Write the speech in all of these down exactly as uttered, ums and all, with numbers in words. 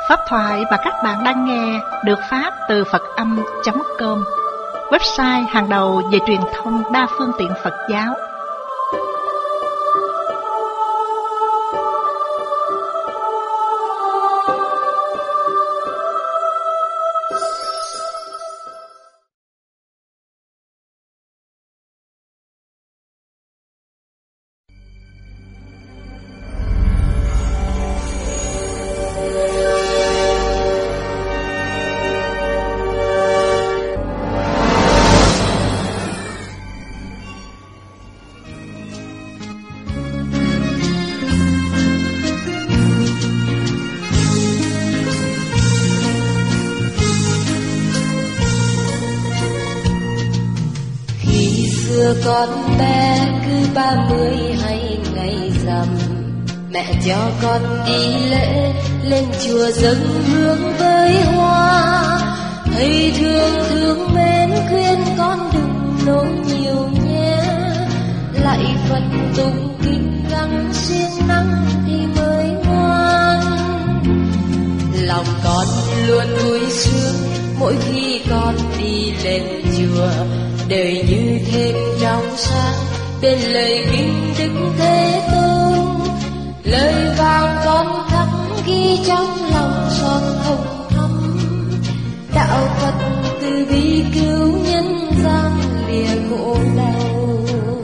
Pháp thoại mà các bạn đang nghe được phát từ Phật Âm chấm com, website hàng đầu về truyền thông đa phương tiện Phật giáo. Con bé cứ ba mươi hay ngày rằm, mẹ cho con đi lễ lên chùa dâng hương với hoa. Thầy thương thương mến khuyên con đừng nấu nhiều nhé, lại Phật tụng kinh gắng siêng năng thì mới ngoan. Lòng con luôn vui sướng mỗi khi con đi lên chùa, đời như thêm trong sáng bên lời kinh Đức Thế Tôn. Lời vàng con khắc ghi trong lòng son hồng thắm, đạo Phật từ bi cứu nhân gian lìa khổ đau.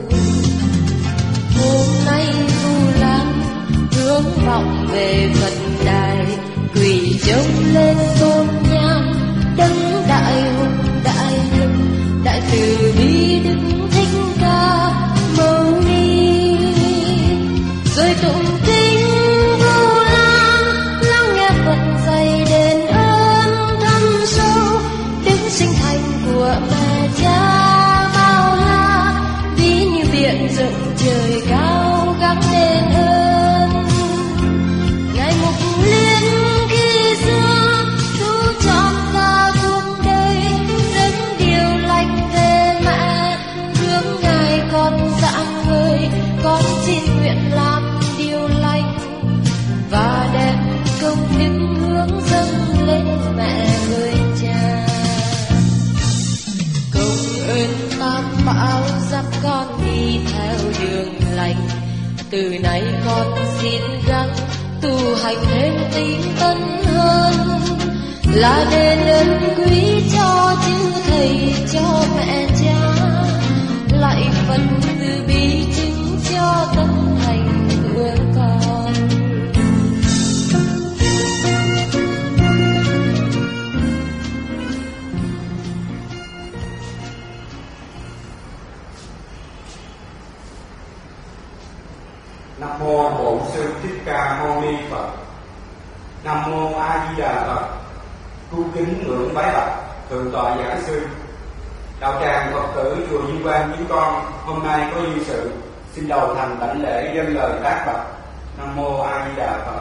Hôm nay Du Lan hướng vọng về Phật đài, quỳ trông lên tôn nhang đấng đại hùng đại lực, đại từ bi Đức Thích Ca Mâu Ni. Rồi tụng kinh Vu Lan, lắng nghe Phật dạy đền ơn thâm sâu, đức sinh thành của mẹ cha bao la, ví như biển rộng trời cao gắng đền ơn. Ngài Mục Liên khi xưa tu trọn cả cuộc đời, dâng điều lành về mẹ, hướng Ngài con dạng người. Con xin nguyện làm điều lành và đem công đức hướng dâng lên mẹ người cha. Công ơn Tam Bảo dắt con đi theo đường lành, từ nay con xin gắng tu hành thêm tinh tấn hơn, là đền ơn quý cho chư thầy cho mẹ cha, lại Phật từ bi chứng cho tâm thành của con. Nam mô Bổn Sư Thích Ca Mâu Ni Phật. Nam mô A Di Đà Phật. Cung kính ngưỡng bái bạch thượng tọa giảng sư. Đạo tràng Phật tử chùa Như Quan chúng con hôm nay có duyên sự xin đầu thành đảnh lễ dâng lời tác bạch. Nam mô A Di Đà Phật.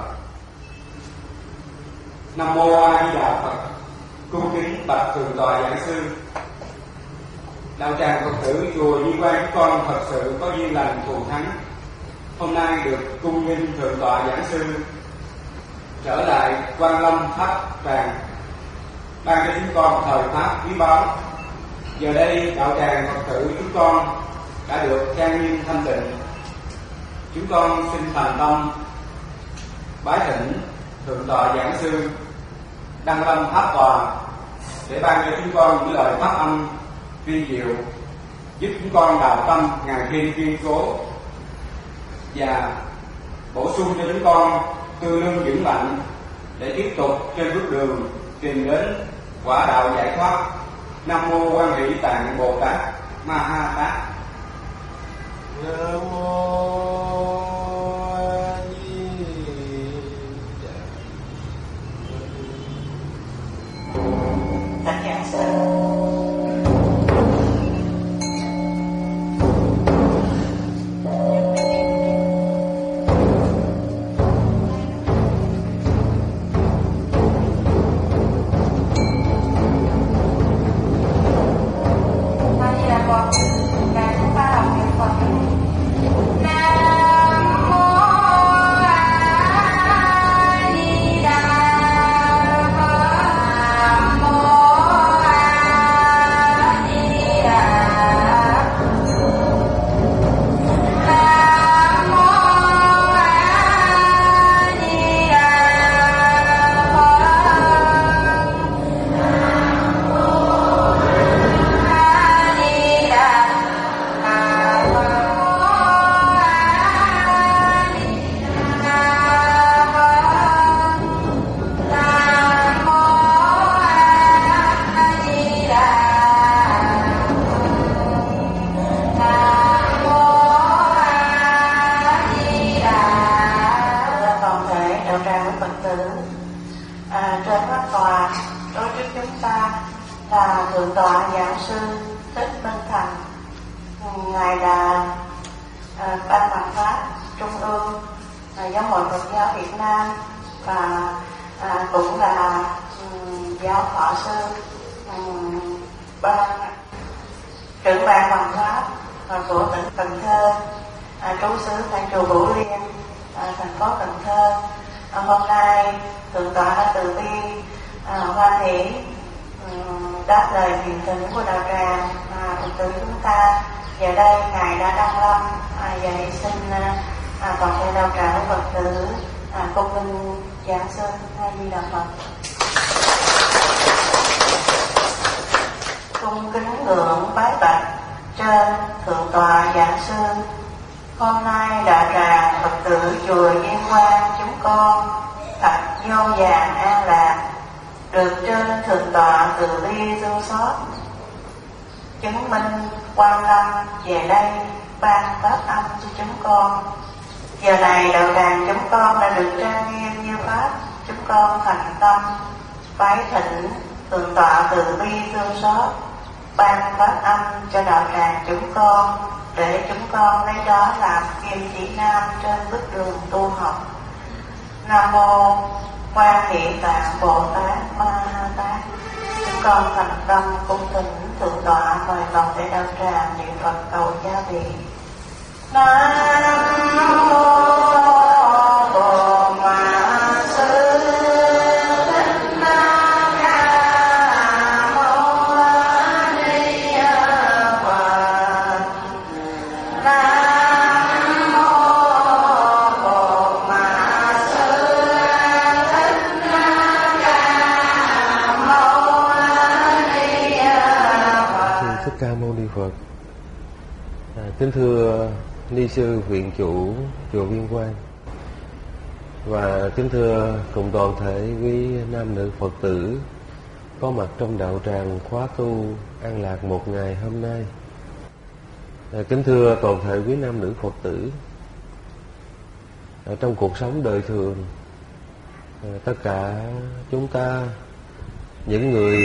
Nam mô A Di Đà Phật. Cung kính bạch thượng tọa giảng sư. Đạo tràng Phật tử chùa Như Quan chúng con thật sự có duyên lành thù thắng, hôm nay được cung nghinh thượng tọa giảng sư trở lại Quan Lâm Tháp Tràng, ban cho chúng con thời pháp quý báu. Giờ đây đạo tràng Phật tử chúng con đã được trang nghiêm thanh tịnh. Chúng con xin thành tâm bái thỉnh thượng tọa giảng sư Đăng Lâm Tháp Tòa để ban cho chúng con những lời pháp âm vi diệu, giúp chúng con đào tâm ngày thêm kiên cố và bổ sung cho chúng con tư lương vững mạnh để tiếp tục trên bước đường tìm đến quả đạo giải thoát. Nam mô Quan Hỷ Tạng Bồ Tát Ma Ha Tát. Nam mô A Di Đà Phật. Và chúng ta đọc niệm Phật. là Thượng tọa Giảng sư Thích Minh Thành. Ngài là à, ban bản pháp trung ương là Giáo hội Phật giáo Việt Nam và à, cũng là um, giáo thọ sư, um, ban trưởng ban bản pháp à, của tỉnh Cần Thơ, à, trú xứ tại chùa Bửu Liên, à, thành phố Cần Thơ. À, hôm nay Thượng tọa đã từ bi à, hoan hỷ um, đáp lời truyền thỉnh của đạo tràng à, Phật tử chúng ta. Giờ đây ngài đã đăng lâm, à, vậy xin à, toàn thể đạo tràng Phật tử à, cung linh Giảng sư A Di Đà Phật. Cung kính ngưỡng bái bạch trên Thượng tọa Giảng sư. Hôm nay đạo tràng Phật tử chùa Diên Quang chúng con thật vô vàng an lạc, được trên Thượng tọa từ bi thương xót chứng minh quan lâm về đây ban pháp âm cho chúng con. Giờ này đạo tràng chúng con đã được trang nghiêm như pháp, chúng con thành tâm bái thỉnh Thượng tọa từ bi thương xót ban pháp âm cho đạo tràng chúng con, để chúng con lấy đó làm kim chỉ nam trên bước đường tu học. Nam mô Quan Hệ Tạng Bồ Tát Ma Ha Tát. Chúng con thành tâm cung thỉnh Thượng tọa mời toàn thể đạo tràng niệm Phật cầu gia trì. Nam mô Bồ Ma Sư Thích Ca Mâu Ni Phật. Nam mô Bồ Ma Sư Thích Ca Mâu Ni Phật. Thích Ca Mâu Ni Phật. À, kính thưa ni sư viện chủ chùa Viên Quang và kính thưa cùng toàn thể quý nam nữ Phật tử có mặt trong đạo tràng khóa tu an lạc một ngày hôm nay. À, kính thưa toàn thể quý nam nữ Phật tử, ở trong cuộc sống đời thường, à, tất cả chúng ta, những người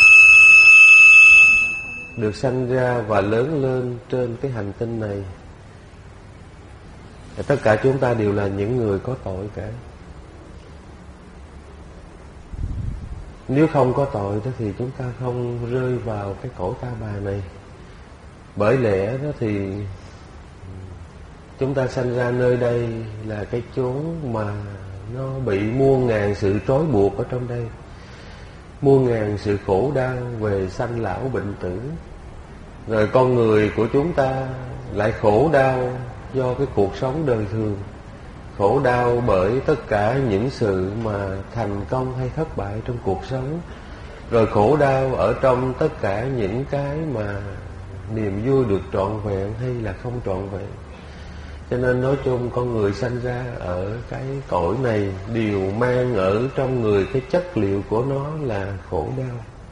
được sanh ra và lớn lên trên cái hành tinh này, tất cả chúng ta đều là những người có tội cả. Nếu không có tội đó thì chúng ta không rơi vào cái cõi ta bà này. Bởi lẽ đó thì chúng ta sanh ra nơi đây là cái chốn mà nó bị muôn ngàn sự trói buộc ở trong đây, muôn ngàn sự khổ đau về sanh lão bệnh tử. Rồi con người của chúng ta lại khổ đau do cái cuộc sống đời thường, khổ đau bởi tất cả những sự mà thành công hay thất bại trong cuộc sống, rồi khổ đau ở trong tất cả những cái mà niềm vui được trọn vẹn hay là không trọn vẹn. Cho nên nói chung con người sanh ra ở cái cõi này đều mang ở trong người cái chất liệu của nó là khổ đau.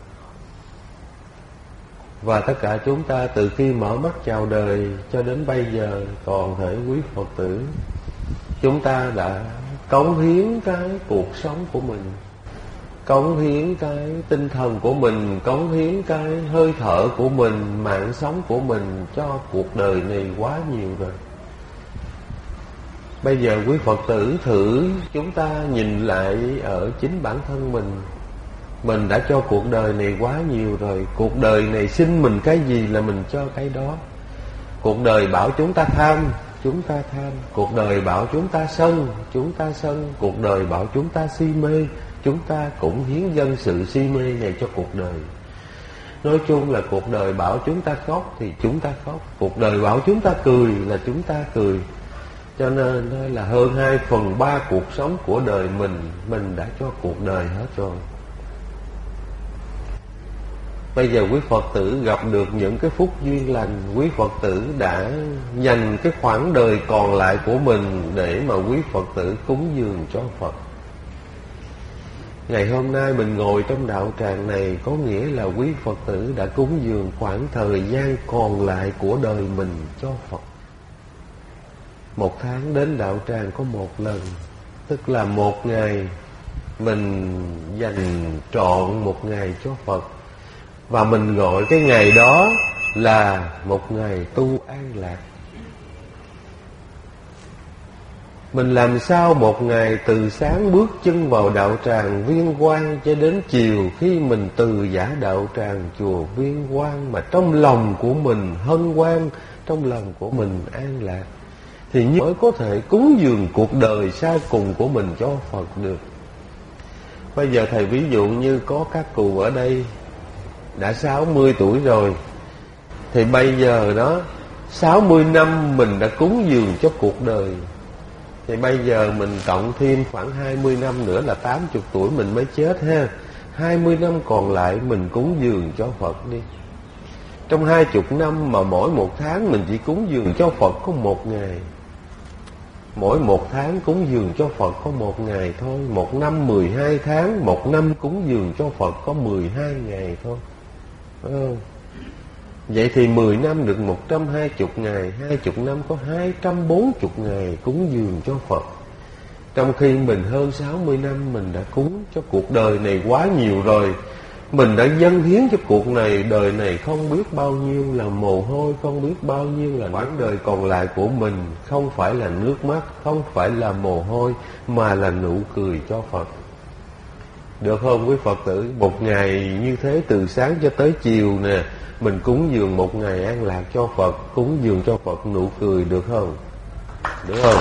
Và tất cả chúng ta từ khi mở mắt chào đời cho đến bây giờ, toàn thể quý Phật tử, chúng ta đã cống hiến cái cuộc sống của mình, cống hiến cái tinh thần của mình, cống hiến cái hơi thở của mình, mạng sống của mình cho cuộc đời này quá nhiều rồi. Bây giờ quý Phật tử thử chúng ta nhìn lại ở chính bản thân mình. Mình đã cho cuộc đời này quá nhiều rồi. Cuộc đời này xin mình cái gì là mình cho cái đó. Cuộc đời bảo chúng ta tham, chúng ta tham. Cuộc đời bảo chúng ta sân, chúng ta sân. Cuộc đời bảo chúng ta si mê, chúng ta cũng hiến dâng sự si mê này cho cuộc đời. Nói chung là cuộc đời bảo chúng ta khóc thì chúng ta khóc, cuộc đời bảo chúng ta cười là chúng ta cười. Cho nên là hơn hai phần ba cuộc sống của đời mình, mình đã cho cuộc đời hết rồi. Bây giờ quý Phật tử gặp được những cái phúc duyên lành, quý Phật tử đã dành cái khoảng đời còn lại của mình để mà quý Phật tử cúng dường cho Phật. Ngày hôm nay mình ngồi trong đạo tràng này có nghĩa là quý Phật tử đã cúng dường khoảng thời gian còn lại của đời mình cho Phật. Một tháng đến đạo tràng có một lần, tức là một ngày mình dành trọn một ngày cho Phật. Và mình gọi cái ngày đó là một ngày tu an lạc. Mình làm sao một ngày từ sáng bước chân vào đạo tràng Viên Quang cho đến chiều khi mình từ giả đạo tràng chùa Viên Quang mà trong lòng của mình hân hoan, trong lòng của mình an lạc, thì mới có thể cúng dường cuộc đời sau cùng của mình cho Phật được. Bây giờ thầy ví dụ như có các cụ ở đây đã sáu mươi tuổi rồi, thì bây giờ đó sáu mươi năm mình đã cúng dường cho cuộc đời, thì bây giờ mình cộng thêm khoảng hai mươi năm nữa là tám mươi tuổi mình mới chết ha. Hai mươi năm còn lại mình cúng dường cho Phật đi. Trong hai mươi năm mà mỗi một tháng mình chỉ cúng dường cho Phật có một ngày, mỗi một tháng cúng dường cho Phật có một ngày thôi. Một năm mười hai tháng, một năm cúng dường cho Phật có mười hai ngày thôi, phải không? Vậy thì mười năm được một trăm hai mươi ngày, hai mươi năm có hai trăm bốn mươi ngày cúng dường cho Phật. Trong khi mình hơn sáu mươi năm mình đã cúng cho cuộc đời này quá nhiều rồi. Mình đã dâng hiến cho cuộc này, đời này không biết bao nhiêu là mồ hôi, không biết bao nhiêu là quãng đời còn lại của mình. Không phải là nước mắt, không phải là mồ hôi, mà là nụ cười cho Phật. Được không quý Phật tử? Một ngày như thế từ sáng cho tới chiều nè, mình cúng dường một ngày an lạc cho Phật, cúng dường cho Phật nụ cười, được không? Được không?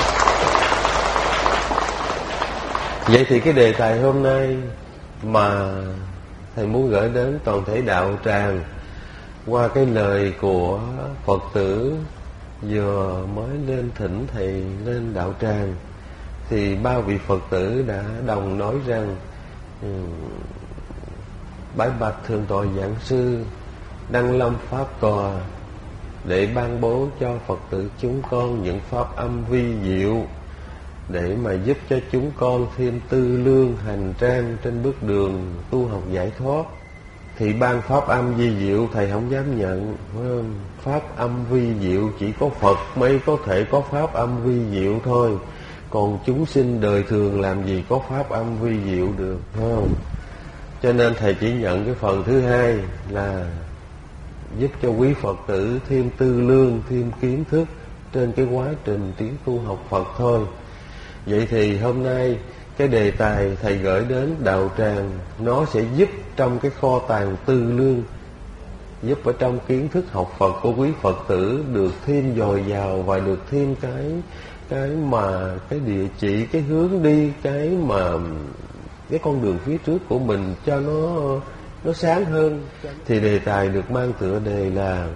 Vậy thì cái đề tài hôm nay mà thầy muốn gửi đến toàn thể đạo tràng qua cái lời của Phật tử vừa mới lên thỉnh thầy lên đạo tràng, thì ba vị Phật tử đã đồng nói rằng um, bái bạch thượng tọa giảng sư Đăng Lâm Pháp Tòa để ban bố cho Phật tử chúng con những pháp âm vi diệu để mà giúp cho chúng con thêm tư lương hành trang trên bước đường tu học giải thoát. Thì ban pháp âm vi diệu thầy không dám nhận, phải không? Pháp âm vi diệu chỉ có Phật mới có thể có pháp âm vi diệu thôi, còn chúng sinh đời thường làm gì có pháp âm vi diệu được, phải không? Cho nên thầy chỉ nhận cái phần thứ hai là giúp cho quý Phật tử thêm tư lương, thêm kiến thức trên cái quá trình tiến tu học Phật thôi. Vậy thì hôm nay cái đề tài thầy gửi đến đạo tràng nó sẽ giúp trong cái kho tàng tư lương, giúp ở trong kiến thức học Phật của quý Phật tử được thêm dồi dào và được thêm cái cái mà cái địa chỉ, cái hướng đi, cái mà cái con đường phía trước của mình cho nó nó sáng hơn. Thì đề tài được mang tựa đề là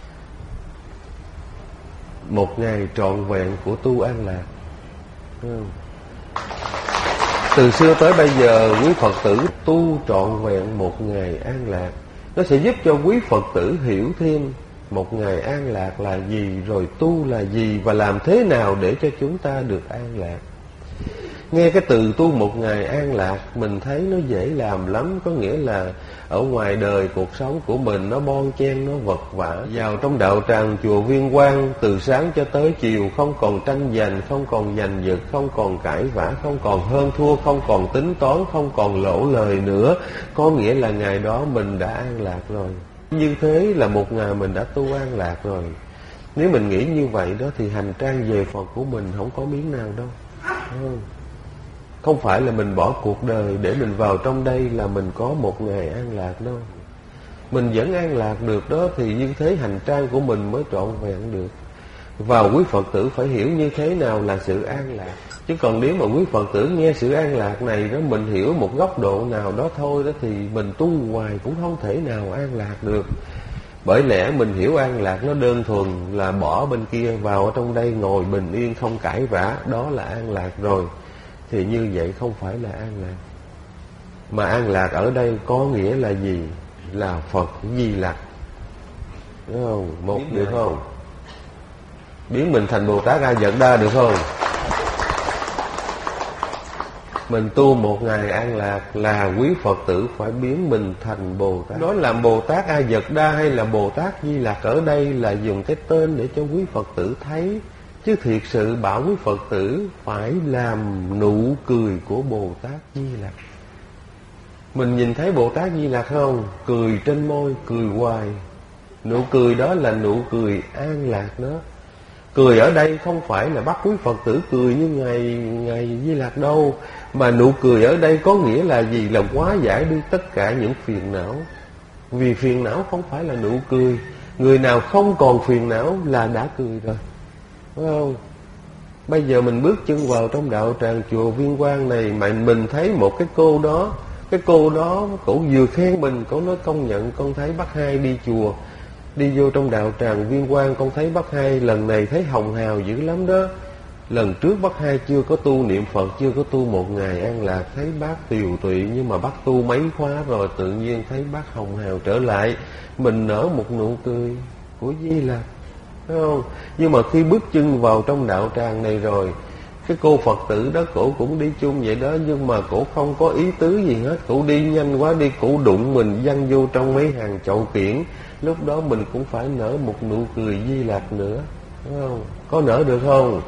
một ngày trọn vẹn của tu an lạc. Từ xưa tới bây giờ quý Phật tử tu trọn vẹn một ngày an lạc, nó sẽ giúp cho quý Phật tử hiểu thêm một ngày an lạc là gì, rồi tu là gì, và làm thế nào để cho chúng ta được an lạc. Nghe cái từ tu một ngày an lạc mình thấy nó dễ làm lắm, có nghĩa là ở ngoài đời cuộc sống của mình nó bon chen, nó vật vã. Vào trong đạo tràng chùa Viên Quang từ sáng cho tới chiều không còn tranh giành, không còn giành giật, không còn cãi vã, không còn hơn thua, không còn tính toán, không còn lỗ lời nữa. Có nghĩa là ngày đó mình đã an lạc rồi. Như thế là một ngày mình đã tu an lạc rồi. Nếu mình nghĩ như vậy đó thì hành trang về Phật của mình không có miếng nào đâu. Không. Không phải là mình bỏ cuộc đời để mình vào trong đây là mình có một ngày an lạc đâu. Mình vẫn an lạc được đó, thì như thế hành trang của mình mới trọn vẹn được. Và quý Phật tử phải hiểu như thế nào là sự an lạc. Chứ còn nếu mà quý Phật tử nghe sự an lạc này đó, mình hiểu một góc độ nào đó thôi đó, thì mình tu hoài cũng không thể nào an lạc được. Bởi lẽ mình hiểu an lạc nó đơn thuần là bỏ bên kia vào ở trong đây ngồi bình yên không cãi vã, đó là an lạc rồi. Thì như vậy không phải là an lạc. Mà an lạc ở đây có nghĩa là gì? Là Phật Di Lặc. Đúng không? Một được không? Biến mình thành Bồ Tát A Dật Đa được không? Mình tu một ngày an lạc là quý Phật tử phải biến mình thành Bồ Tát. Nói là Bồ Tát A Dật Đa hay là Bồ Tát Di Lặc ở đây là dùng cái tên để cho quý Phật tử thấy. Chứ thiệt sự bảo quý Phật tử phải làm nụ cười của Bồ Tát Di Lặc. Mình nhìn thấy Bồ Tát Di Lặc không? Cười trên môi, cười hoài. Nụ cười đó là nụ cười an lạc đó. Cười ở đây không phải là bắt quý Phật tử cười như Ngài, Ngài Di Lặc đâu. Mà nụ cười ở đây có nghĩa là gì? Là hóa giải đi tất cả những phiền não. Vì phiền não không phải là nụ cười. Người nào không còn phiền não là đã cười rồi, phải không? Bây giờ mình bước chân vào trong đạo tràng chùa Viên Quang này, mà mình thấy một cái cô đó, cái cô đó cổ vừa khen mình, cổ nói công nhận con thấy bác Hai đi chùa, đi vô trong đạo tràng Viên Quang, con thấy bác Hai lần này thấy hồng hào dữ lắm đó. Lần trước bác Hai chưa có tu niệm Phật, chưa có tu một ngày an lạc, thấy bác tiều tụy, nhưng mà bác tu mấy khóa rồi tự nhiên thấy bác hồng hào trở lại. Mình nở một nụ cười của Di Lặc, phải không? Nhưng mà khi bước chân vào trong đạo tràng này rồi, cái cô Phật tử đó cổ cũng đi chung vậy đó, nhưng mà cổ không có ý tứ gì hết. Cổ đi nhanh quá đi, cổ đụng mình văng vô trong mấy hàng chậu kiển. Lúc đó mình cũng phải nở một nụ cười Di Lặc nữa, phải không? Có nở được không?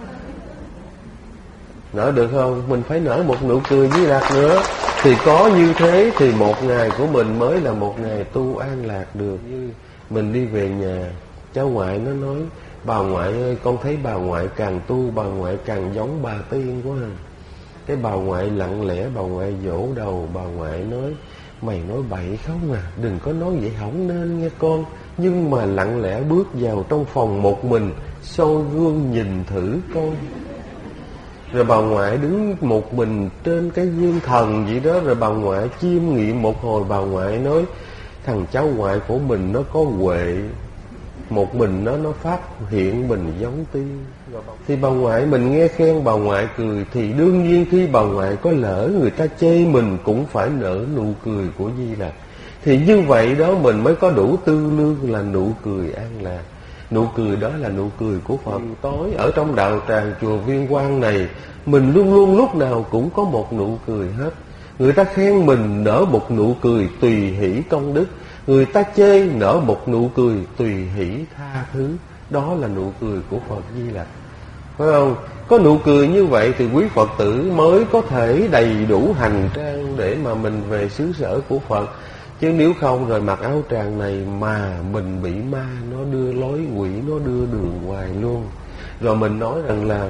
Nở được không? Mình phải nở một nụ cười Di Lặc nữa. Thì có như thế thì một ngày của mình mới là một ngày tu an lạc được. Như mình đi về nhà, cháu ngoại nó nói: bà ngoại ơi, con thấy bà ngoại càng tu, bà ngoại càng giống bà Tiên quá à. Cái bà ngoại lặng lẽ, bà ngoại vỗ đầu, bà ngoại nói: mày nói bậy không à, đừng có nói vậy không nên nghe con. Nhưng mà lặng lẽ bước vào trong phòng một mình, soi gương nhìn thử con. Rồi bà ngoại đứng một mình trên cái gương thần vậy đó. Rồi bà ngoại chiêm nghiệm một hồi, bà ngoại nói: thằng cháu ngoại của mình nó có huệ, một mình nó nó phát hiện mình giống tiên. Thì bà ngoại mình nghe khen, bà ngoại cười. Thì đương nhiên khi bà ngoại có lỡ người ta chê mình cũng phải nở nụ cười của Di Lặc. Thì như vậy đó mình mới có đủ tư lương là nụ cười an lạc. Nụ cười đó là nụ cười của Phật. Tối ở trong đạo tràng chùa Viên Quang này, mình luôn luôn lúc nào cũng có một nụ cười hết. Người ta khen mình nở một nụ cười tùy hỷ công đức, người ta chê nở một nụ cười tùy hỷ tha thứ. Đó là nụ cười của Phật Di Lặc, phải không? Có nụ cười như vậy thì quý Phật tử mới có thể đầy đủ hành trang để mà mình về xứ sở của Phật. Chứ nếu không rồi mặc áo tràng này mà mình bị ma nó đưa lối, quỷ nó đưa đường hoài luôn. Rồi mình nói rằng là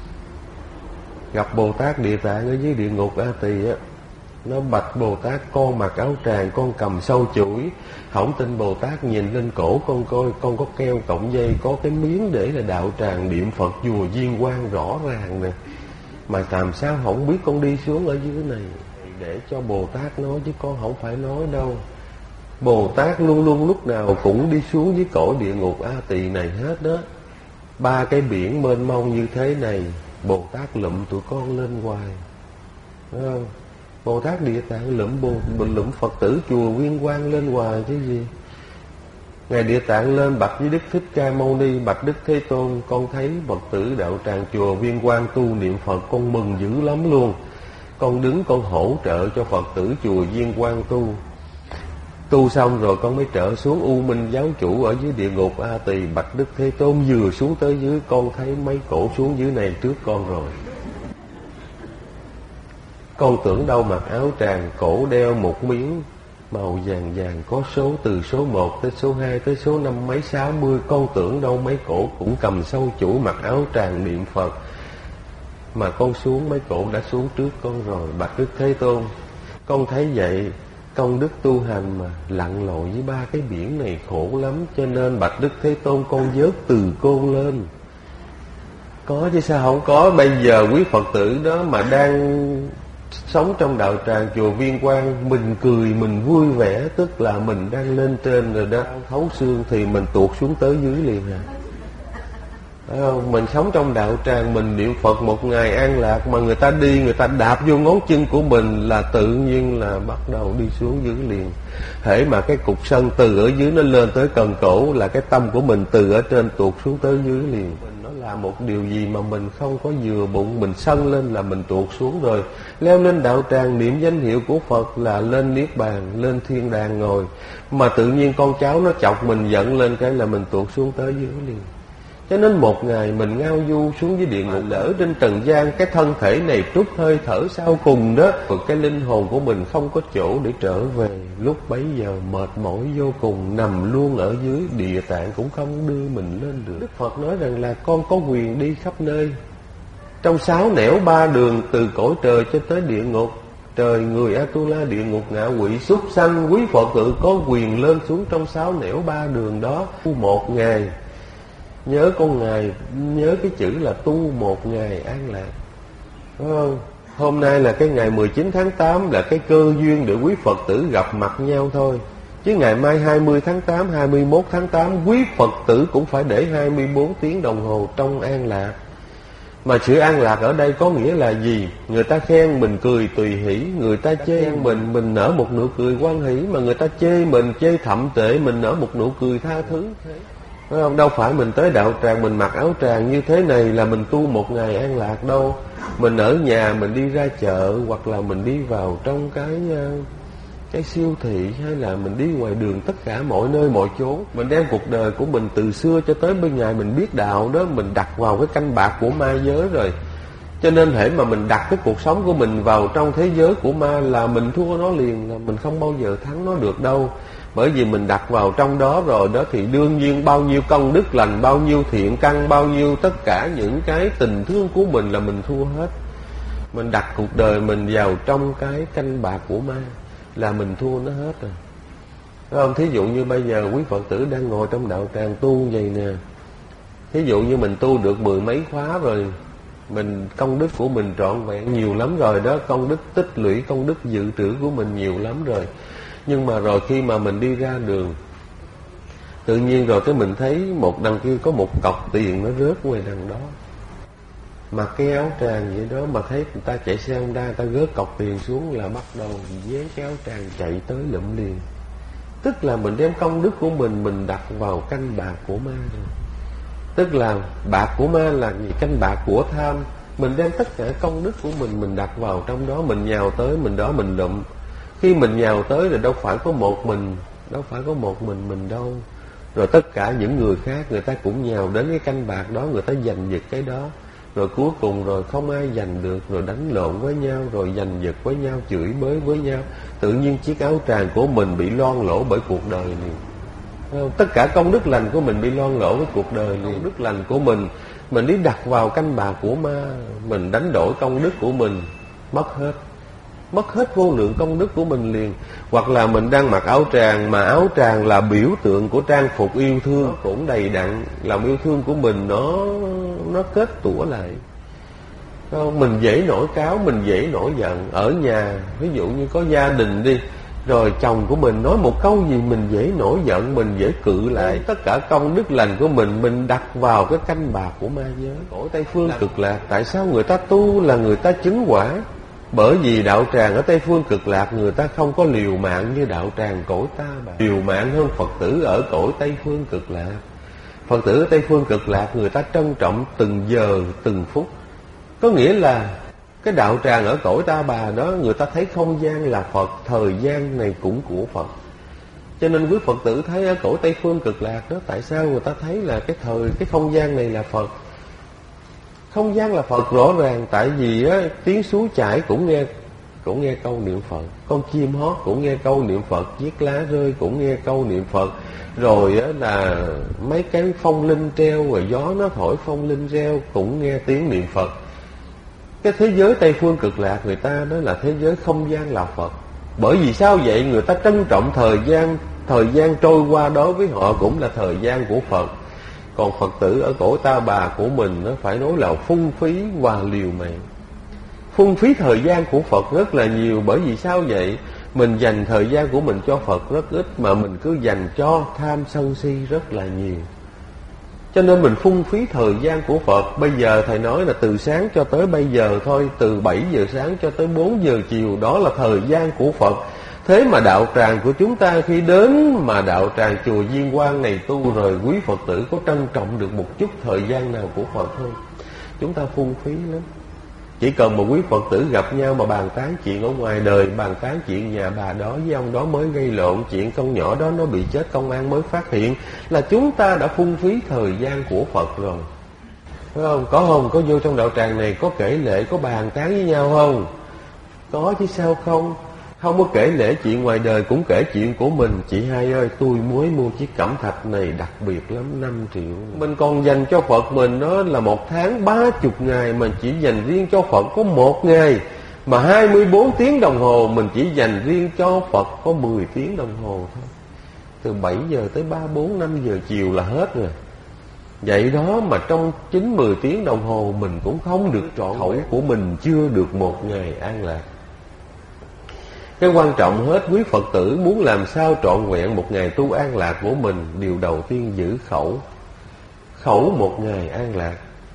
gặp Bồ Tát Địa Tạng ở dưới địa ngục A Tỳ á, nó bạch Bồ Tát: con mặc áo tràng, con cầm sâu chuỗi. Không tin Bồ Tát nhìn lên cổ con coi, con có keo cộng dây, có cái miếng để là đạo tràng niệm Phật chùa Viên Quang rõ ràng nè. Mà làm sao không biết con đi xuống ở dưới này? Để cho Bồ Tát nói chứ con không phải nói đâu. Bồ Tát luôn luôn lúc nào cũng đi xuống dưới cõi địa ngục A Tỳ này hết đó. Ba cái biển mênh mông như thế này, Bồ Tát lụm tụi con lên hoài, phải không? Bồ Tát Địa Tạng lụm bồ, lụm Phật tử chùa Viên Quang lên hoài chứ gì. Ngài Địa Tạng lên bạch với Đức Thích Ca Mâu Ni: bạch Đức Thế Tôn, con thấy Phật tử đạo tràng chùa Viên Quang tu niệm Phật, con mừng dữ lắm luôn. Con đứng con hỗ trợ cho Phật tử chùa Viên Quang tu. Tu xong rồi con mới trở xuống U Minh giáo chủ ở dưới địa ngục A Tỳ. Bạch Đức Thế Tôn, vừa xuống tới dưới con thấy mấy cổ xuống dưới này trước con rồi. Con tưởng đâu mặc áo tràng, cổ đeo một miếng màu vàng vàng, có số từ số một tới số hai tới số năm mấy sáu mươi. Con tưởng đâu mấy cổ cũng cầm sâu chuỗi mặc áo tràng niệm Phật. Mà con xuống mấy cổ đã xuống trước con rồi. Bạch Đức Thế Tôn, con thấy vậy công đức tu hành mà lặn lội với ba cái biển này khổ lắm, cho nên bạch Đức Thế Tôn con vớt từ côn lên. Có chứ sao không có. Bây giờ quý Phật tử đó mà đang sống trong đạo tràng chùa Viên Quang, mình cười mình vui vẻ, tức là mình đang lên trên rồi đó. Thấu xương thì mình tuột xuống tới dưới liền à. Phải không? Mình sống trong đạo tràng, mình niệm Phật một ngày an lạc, mà người ta đi, người ta đạp vô ngón chân của mình là tự nhiên là bắt đầu đi xuống dưới liền. Hễ mà cái cục sân từ ở dưới nó lên tới cần cổ là cái tâm của mình từ ở trên tuột xuống tới dưới liền. Mình nó là một điều gì mà mình không có vừa bụng, mình sân lên là mình tuột xuống rồi. Leo lên đạo tràng niệm danh hiệu của Phật là lên niết bàn, lên thiên đàng ngồi. Mà tự nhiên con cháu nó chọc mình giận lên cái là mình tuột xuống tới dưới liền. Cho nên một ngày mình ngao du xuống dưới địa ngục, lỡ trên trần gian cái thân thể này trút hơi thở sau cùng đó, rồi cái linh hồn của mình không có chỗ để trở về. Lúc bấy giờ mệt mỏi vô cùng, nằm luôn ở dưới, địa tạng cũng không đưa mình lên được. Đức Phật nói rằng là con có quyền đi khắp nơi, trong sáu nẻo ba đường, từ cõi trời cho tới địa ngục. Trời, người, Atula, địa ngục, ngạ quỷ, súc sanh, quý Phật tử có quyền lên xuống trong sáu nẻo ba đường đó. Tu một ngày, nhớ con ngày, nhớ cái chữ là tu một ngày an lạc, phải không? Hôm nay là cái ngày mười chín tháng tám, là cái cơ duyên để quý Phật tử gặp mặt nhau thôi. Chứ ngày mai hai mươi tháng tám, hai mươi mốt tháng tám, quý Phật tử cũng phải để hai mươi bốn tiếng đồng hồ trong an lạc. Mà sự an lạc ở đây có nghĩa là gì? Người ta khen mình cười tùy hỷ, người ta chê mình, mình nở một nụ cười hoan hỷ, mà người ta chê mình, chê thậm tệ, mình nở một nụ cười tha thứ. Phải không? Đâu phải mình tới đạo tràng mình mặc áo tràng như thế này là mình tu một ngày an lạc đâu. Mình ở nhà, mình đi ra chợ, hoặc là mình đi vào trong cái cái siêu thị, hay là mình đi ngoài đường, tất cả mọi nơi mọi chỗ. Mình đem cuộc đời của mình từ xưa cho tới bây ngày mình biết đạo đó, mình đặt vào cái canh bạc của ma giới rồi. Cho nên hễ mà mình đặt cái cuộc sống của mình vào trong thế giới của ma là mình thua nó liền, là mình không bao giờ thắng nó được đâu. Bởi vì mình đặt vào trong đó rồi đó, thì đương nhiên bao nhiêu công đức lành, bao nhiêu thiện căn, bao nhiêu tất cả những cái tình thương của mình là mình thua hết. Mình đặt cuộc đời mình vào trong cái canh bạc của ma là mình thua nó hết rồi. Phải không? Thí dụ như bây giờ quý Phật tử đang ngồi trong đạo tràng tu vậy nè. Thí dụ như mình tu được mười mấy khóa rồi, mình công đức của mình trọn vẹn nhiều lắm rồi đó, công đức tích lũy, công đức dự trữ của mình nhiều lắm rồi. Nhưng mà rồi khi mà mình đi ra đường, tự nhiên rồi cái mình thấy một đằng kia có một cọc tiền nó rớt ngoài đằng đó. Mặc cái áo tràng vậy đó mà thấy người ta chạy xe Honda, người ta gớt cọc tiền xuống là bắt đầu dán cái áo tràng chạy tới lụm liền. Tức là mình đem công đức của mình mình đặt vào canh bạc của ma rồi. Tức là bạc của ma là gì? Canh bạc của tham. Mình đem tất cả công đức của mình mình đặt vào trong đó, mình nhào tới mình đó mình lụm. Khi mình nhào tới rồi đâu phải có một mình, đâu phải có một mình mình đâu. Rồi tất cả những người khác người ta cũng nhào đến cái canh bạc đó, người ta giành giật cái đó. Rồi cuối cùng rồi không ai giành được, rồi đánh lộn với nhau, rồi giành giật với nhau, chửi bới với nhau. Tự nhiên chiếc áo tràng của mình bị loang lỗ bởi cuộc đời liền. Không? Tất cả công đức lành của mình bị loang lỗ với cuộc đời liền. Công đức lành của mình, mình đi đặt vào canh bạc của ma, mình đánh đổi công đức của mình, mất hết. Mất hết vô lượng công đức của mình liền. Hoặc là mình đang mặc áo tràng, mà áo tràng là biểu tượng của trang phục yêu thương, cũng đầy đặn, lòng yêu thương của mình nó nó kết tủa lại. Không? Mình dễ nổi cáo, mình dễ nổi giận. Ở nhà, ví dụ như có gia đình đi, rồi chồng của mình nói một câu gì mình dễ nổi giận, mình dễ cự lại. Tất cả công đức lành của mình mình đặt vào cái canh bạc của ma giới. Cõi Tây Phương Cực Lạc, tại sao người ta tu là người ta chứng quả? Bởi vì đạo tràng ở Tây Phương Cực Lạc người ta không có liều mạng như đạo tràng cõi Ta Bà. Liều mạng hơn Phật tử ở cõi Tây Phương Cực Lạc. Phật tử ở Tây Phương Cực Lạc người ta trân trọng từng giờ từng phút. Có nghĩa là cái đạo tràng ở cõi Ta Bà đó, người ta thấy không gian là Phật, thời gian này cũng của Phật. Cho nên quý Phật tử thấy ở cõi Tây Phương Cực Lạc đó, tại sao người ta thấy là cái thời, cái không gian này là Phật? Không gian là Phật rõ ràng, tại vì á, tiếng suối chảy cũng nghe cũng nghe câu niệm Phật, con chim hót cũng nghe câu niệm Phật, chiếc lá rơi cũng nghe câu niệm Phật, rồi á, là mấy cái phong linh treo, rồi gió nó thổi phong linh reo cũng nghe tiếng niệm Phật. Cái thế giới Tây Phương Cực Lạc người ta đó là thế giới không gian là Phật. Bởi vì sao vậy? Người ta trân trọng thời gian, thời gian trôi qua đối với họ cũng là thời gian của Phật. Còn Phật tử ở cõi Ta Bà của mình nó phải nói là phung phí và liều mạng. Phung phí thời gian của Phật rất là nhiều. Bởi vì sao vậy? Mình dành thời gian của mình cho Phật rất ít, mà mình cứ dành cho tham sân si rất là nhiều. Cho nên mình phung phí thời gian của Phật. Bây giờ thầy nói là từ sáng cho tới bây giờ thôi, từ bảy giờ sáng cho tới bốn giờ chiều, đó là thời gian của Phật. Thế mà đạo tràng của chúng ta khi đến mà đạo tràng chùa Diên Quang này tu rồi, quý Phật tử có trân trọng được một chút thời gian nào của Phật không? Chúng ta phung phí lắm. Chỉ cần một quý Phật tử gặp nhau mà bàn tán chuyện ở ngoài đời, bàn tán chuyện nhà bà đó với ông đó mới gây lộn, chuyện con nhỏ đó nó bị chết công an mới phát hiện, là chúng ta đã phung phí thời gian của Phật rồi. Phải không? Có không? Có vô trong đạo tràng này có kể lễ, có bàn tán với nhau không? Có chứ sao không? Không có kể lễ chuyện ngoài đời, cũng kể chuyện của mình. Chị hai ơi, tôi mới mua chiếc cẩm thạch này đặc biệt lắm, năm triệu. Mình còn dành cho Phật mình đó là một tháng ba chục ngày, mà chỉ dành riêng cho Phật có một ngày. Mà hai mươi bốn tiếng đồng hồ mình chỉ dành riêng cho Phật có mười tiếng đồng hồ thôi. Từ bảy giờ tới ba, bốn, năm giờ chiều là hết rồi. Vậy đó mà trong chín, mười tiếng đồng hồ mình cũng không được trọn khẩu của mình, chưa được một ngày an lạc. Cái quan trọng hết, quý Phật tử muốn làm sao trọn vẹn một ngày tu an lạc của mình, điều đầu tiên giữ khẩu. Khẩu một ngày an lạc.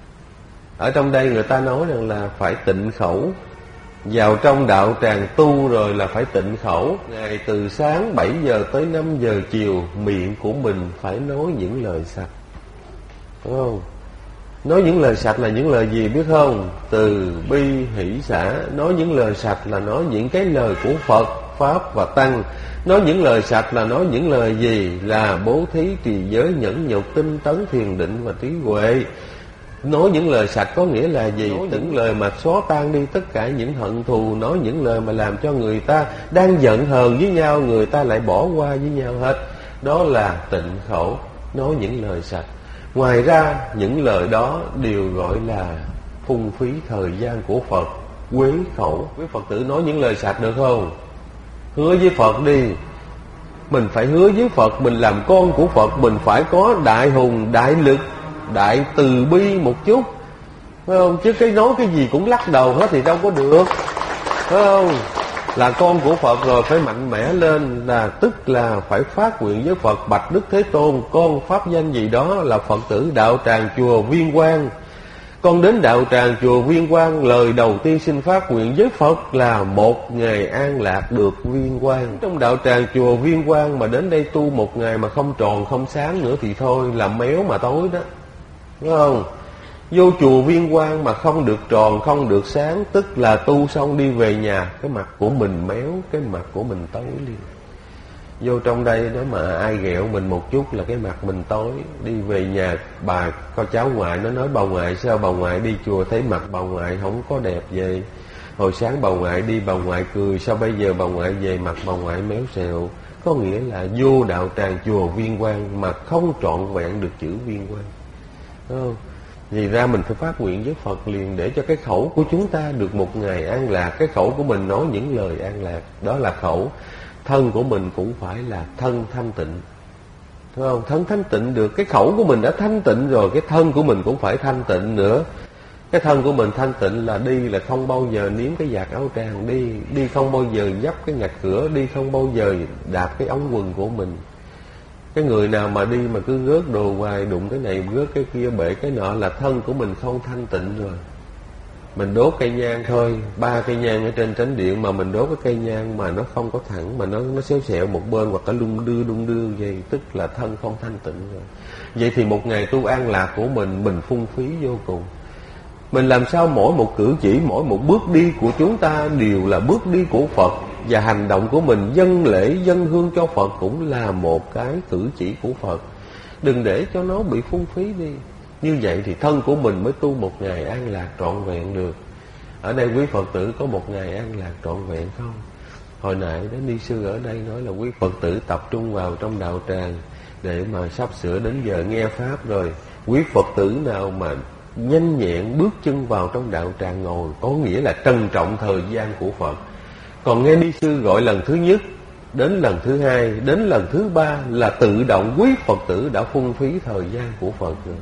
Ở trong đây người ta nói rằng là phải tịnh khẩu. Vào trong đạo tràng tu rồi là phải tịnh khẩu. Ngày từ sáng bảy giờ tới năm giờ chiều, miệng của mình phải nói những lời sạch. Đúng không? Nói những lời sạch là những lời gì biết không? Từ bi hỷ xả. Nói những lời sạch là nói những cái lời của Phật, Pháp và Tăng. Nói những lời sạch là nói những lời gì? Là bố thí, trì giới, nhẫn nhục, tinh tấn, thiền định và trí huệ. Nói những lời sạch có nghĩa là gì? Nói những lời mà xóa tan đi tất cả những hận thù. Nói những lời mà làm cho người ta đang giận hờn với nhau, người ta lại bỏ qua với nhau hết. Đó là tịnh khẩu. Nói những lời sạch. Ngoài ra những lời đó đều gọi là phung phí thời gian của Phật, quế khẩu. Quý Phật tử nói những lời sạch được không? Hứa với Phật đi. Mình phải hứa với Phật, mình làm con của Phật, mình phải có đại hùng, đại lực, đại từ bi một chút. Phải không? Chứ cái nói cái gì cũng lắc đầu hết thì đâu có được. Phải không? Là con của Phật rồi phải mạnh mẽ lên, là tức là phải phát nguyện với Phật: bạch Đức Thế Tôn, con pháp danh gì đó là Phật tử đạo tràng chùa Viên Quang. Con đến đạo tràng chùa Viên Quang, lời đầu tiên xin phát nguyện với Phật là một ngày an lạc được viên quang. Trong đạo tràng chùa Viên Quang mà đến đây tu một ngày mà không tròn không sáng nữa thì thôi, là méo mà tối đó. Đúng không? Vô chùa Viên Quang mà không được tròn, không được sáng, tức là tu xong đi về nhà, cái mặt của mình méo, cái mặt của mình tối liền. Vô trong đây đó mà ai ghẹo mình một chút là cái mặt mình tối. Đi về nhà, bà con cháu ngoại nó nói: bà ngoại sao bà ngoại đi chùa thấy mặt bà ngoại không có đẹp vậy? Hồi sáng bà ngoại đi bà ngoại cười, sao bây giờ bà ngoại về mặt bà ngoại méo xẹo? Có nghĩa là vô đạo tràng chùa Viên Quang mà không trọn vẹn được chữ Viên Quang. Đúng không? Vì ra mình phải phát nguyện với Phật liền, để cho cái khẩu của chúng ta được một ngày an lạc. Cái khẩu của mình nói những lời an lạc, đó là khẩu. Thân của mình cũng phải là thân thanh tịnh. Đúng không? Thân thanh tịnh được, cái khẩu của mình đã thanh tịnh rồi, cái thân của mình cũng phải thanh tịnh nữa. Cái thân của mình thanh tịnh là đi là không bao giờ nếm cái vạt áo tràng, đi đi không bao giờ dấp cái ngạch cửa, đi không bao giờ đạp cái ống quần của mình. Cái người nào mà đi mà cứ rớt đồ hoài, đụng cái này rớt cái kia, bể cái nọ, là thân của mình không thanh tịnh rồi. Mình đốt cây nhang thôi, ba cây nhang ở trên chánh điện mà mình đốt cái cây nhang mà nó không có thẳng, mà nó nó xéo xẹo một bên hoặc là lung đưa đung đưa vậy, tức là thân không thanh tịnh rồi. Vậy thì một ngày tu an lạc của mình, mình phung phí vô cùng. Mình làm sao mỗi một cử chỉ, mỗi một bước đi của chúng ta đều là bước đi của Phật. Và hành động của mình dâng lễ, dâng hương cho Phật cũng là một cái cử chỉ của Phật. Đừng để cho nó bị phung phí đi. Như vậy thì thân của mình mới tu một ngày an lạc trọn vẹn được. Ở đây quý Phật tử có một ngày an lạc trọn vẹn không? Hồi nãy đó ni sư ở đây nói là quý Phật tử tập trung vào trong đạo tràng để mà sắp sửa đến giờ nghe Pháp rồi. Quý Phật tử nào mà nhanh nhẹn bước chân vào trong đạo tràng ngồi, có nghĩa là trân trọng thời gian của Phật. Còn nghe ni sư gọi lần thứ nhất, đến lần thứ hai, đến lần thứ ba là tự động quý Phật tử đã phung phí thời gian của Phật rồi.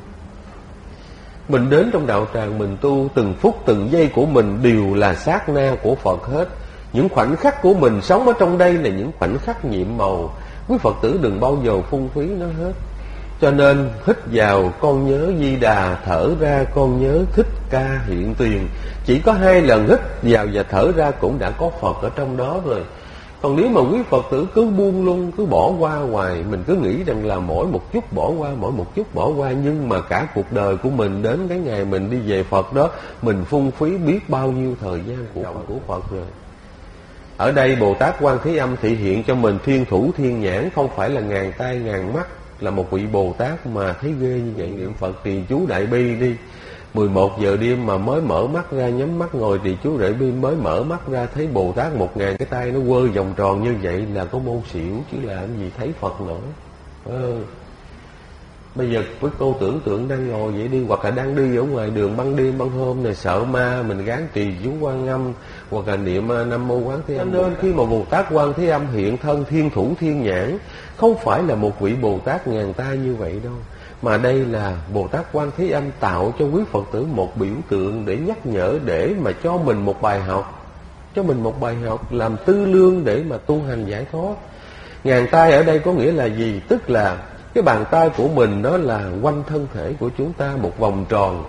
Mình đến trong đạo tràng mình tu, từng phút từng giây của mình đều là sát na của Phật hết. Những khoảnh khắc của mình sống ở trong đây là những khoảnh khắc nhiệm màu. Quý Phật tử đừng bao giờ phung phí nó hết. Cho nên hít vào con nhớ Di Đà, thở ra con nhớ Thích Ca hiện tiền. Chỉ có hai lần hít vào và thở ra cũng đã có Phật ở trong đó rồi. Còn nếu mà quý Phật tử cứ buông luôn, cứ bỏ qua hoài, mình cứ nghĩ rằng là mỗi một chút bỏ qua, mỗi một chút bỏ qua, nhưng mà cả cuộc đời của mình đến cái ngày mình đi về Phật đó, mình phung phí biết bao nhiêu thời gian của Phật, của Phật rồi. Ở đây Bồ Tát Quan Thế Âm thị hiện cho mình thiên thủ thiên nhãn, không phải là ngàn tay ngàn mắt, là một vị Bồ Tát mà thấy ghê như vậy. Niệm Phật trì chú Đại Bi đi, mười một giờ đêm mà mới mở mắt ra, nhắm mắt ngồi trì chú Đại Bi, mới mở mắt ra thấy Bồ Tát một ngàn cái tay nó quơ vòng tròn như vậy là có môn xỉu, chứ làm gì thấy Phật nữa. ờ. Bây giờ với cô tưởng tượng đang ngồi vậy đi, hoặc là đang đi ở ngoài đường ban đêm ban hôm này, sợ ma, mình gán trì chú Quan Âm hoặc là niệm Nam Mô Quán Thế Âm. Nên khi mà Bồ Tát Quan Thế Âm hiện thân thiên thủ thiên nhãn, không phải là một vị Bồ Tát ngàn tay như vậy đâu, mà đây là Bồ Tát Quan Thế Âm tạo cho quý Phật tử một biểu tượng để nhắc nhở, để mà cho mình một bài học, cho mình một bài học làm tư lương để mà tu hành giải thoát. Ngàn tay ở đây có nghĩa là gì? Tức là cái bàn tay của mình nó là quanh thân thể của chúng ta một vòng tròn.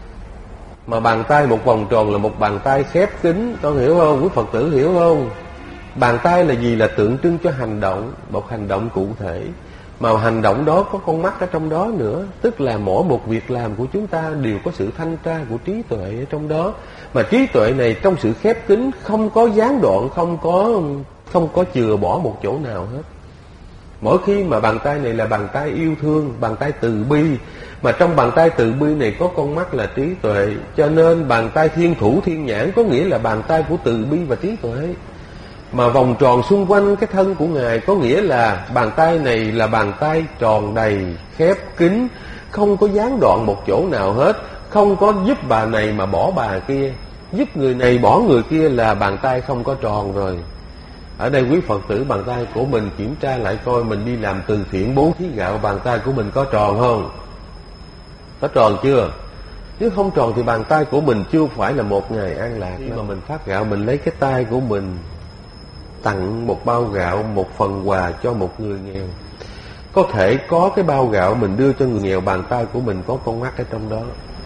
Mà bàn tay một vòng tròn là một bàn tay khép kín, con hiểu không? Quý Phật tử hiểu không? Bàn tay là gì? Là tượng trưng cho hành động, một hành động cụ thể. Mà hành động đó có con mắt ở trong đó nữa, tức là mỗi một việc làm của chúng ta đều có sự thanh tra của trí tuệ ở trong đó. Mà trí tuệ này trong sự khép kín, không có gián đoạn, không có không có chừa bỏ một chỗ nào hết. Mỗi khi mà bàn tay này là bàn tay yêu thương, bàn tay từ bi, mà trong bàn tay từ bi này có con mắt là trí tuệ, cho nên bàn tay thiên thủ thiên nhãn có nghĩa là bàn tay của từ bi và trí tuệ. Mà vòng tròn xung quanh cái thân của Ngài có nghĩa là bàn tay này là bàn tay tròn đầy, khép kín, không có gián đoạn một chỗ nào hết, không có giúp bà này mà bỏ bà kia, giúp người này bỏ người kia là bàn tay không có tròn rồi. Ở đây quý Phật tử bàn tay của mình kiểm tra lại coi, mình đi làm từ thiện bố thí gạo, bàn tay của mình có tròn không? Có tròn chưa? Nếu không tròn thì bàn tay của mình chưa phải là một ngày an lạc. Khi mà mình phát gạo, mình lấy cái tay của mình tặng một bao gạo, một phần quà cho một người nghèo. Có thể có cái bao gạo mình đưa cho người nghèo, bàn tay của mình có con mắt ở trong đó.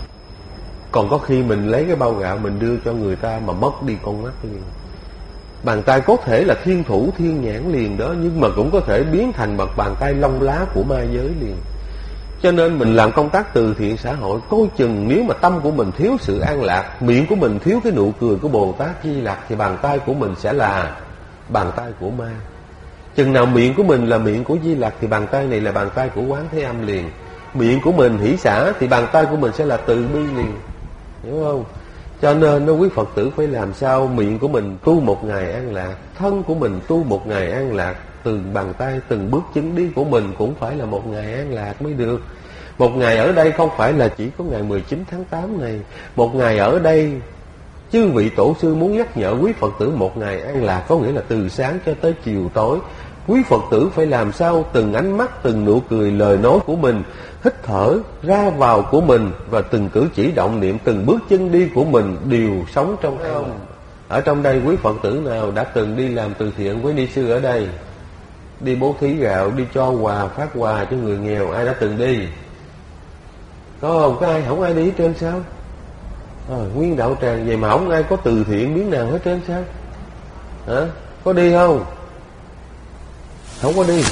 Còn có khi mình lấy cái bao gạo mình đưa cho người ta mà mất đi con mắt liền. Bàn tay có thể là thiên thủ thiên nhãn liền đó, nhưng mà cũng có thể biến thành một bàn tay lông lá của ma giới liền. Cho nên mình làm công tác từ thiện xã hội, coi chừng nếu mà tâm của mình thiếu sự an lạc, miệng của mình thiếu cái nụ cười của Bồ Tát Di Lặc, thì bàn tay của mình sẽ là bàn tay của ma. Chừng nào miệng của mình là miệng của Di Lặc thì bàn tay này là bàn tay của Quán Thế Âm liền. Miệng của mình hỷ xả thì bàn tay của mình sẽ là từ bi liền. Hiểu không? Cho nên nó quý Phật tử phải làm sao miệng của mình tu một ngày an lạc, thân của mình tu một ngày an lạc, từng bàn tay, từng bước chân đi của mình cũng phải là một ngày an lạc mới được. Một ngày ở đây không phải là chỉ có ngày mười chín tháng tám này. Một ngày ở đây, chư vị tổ sư muốn nhắc nhở quý Phật tử một ngày an lạc, có nghĩa là từ sáng cho tới chiều tối. Quý Phật tử phải làm sao từng ánh mắt, từng nụ cười, lời nói của mình, hít thở, ra vào của mình, và từng cử chỉ động niệm, từng bước chân đi của mình đều sống trong an lạc. Ở trong đây quý Phật tử nào đã từng đi làm từ thiện với ni sư ở đây? Đi bố thí gạo, đi cho quà, phát quà cho người nghèo, ai đã từng đi? Có không? Có ai? Không ai đi hết trơn sao? À, nguyên đạo tràng vậy mà không ai có từ thiện miếng nào hết trơn sao? Hả? Có đi không? Không có đi.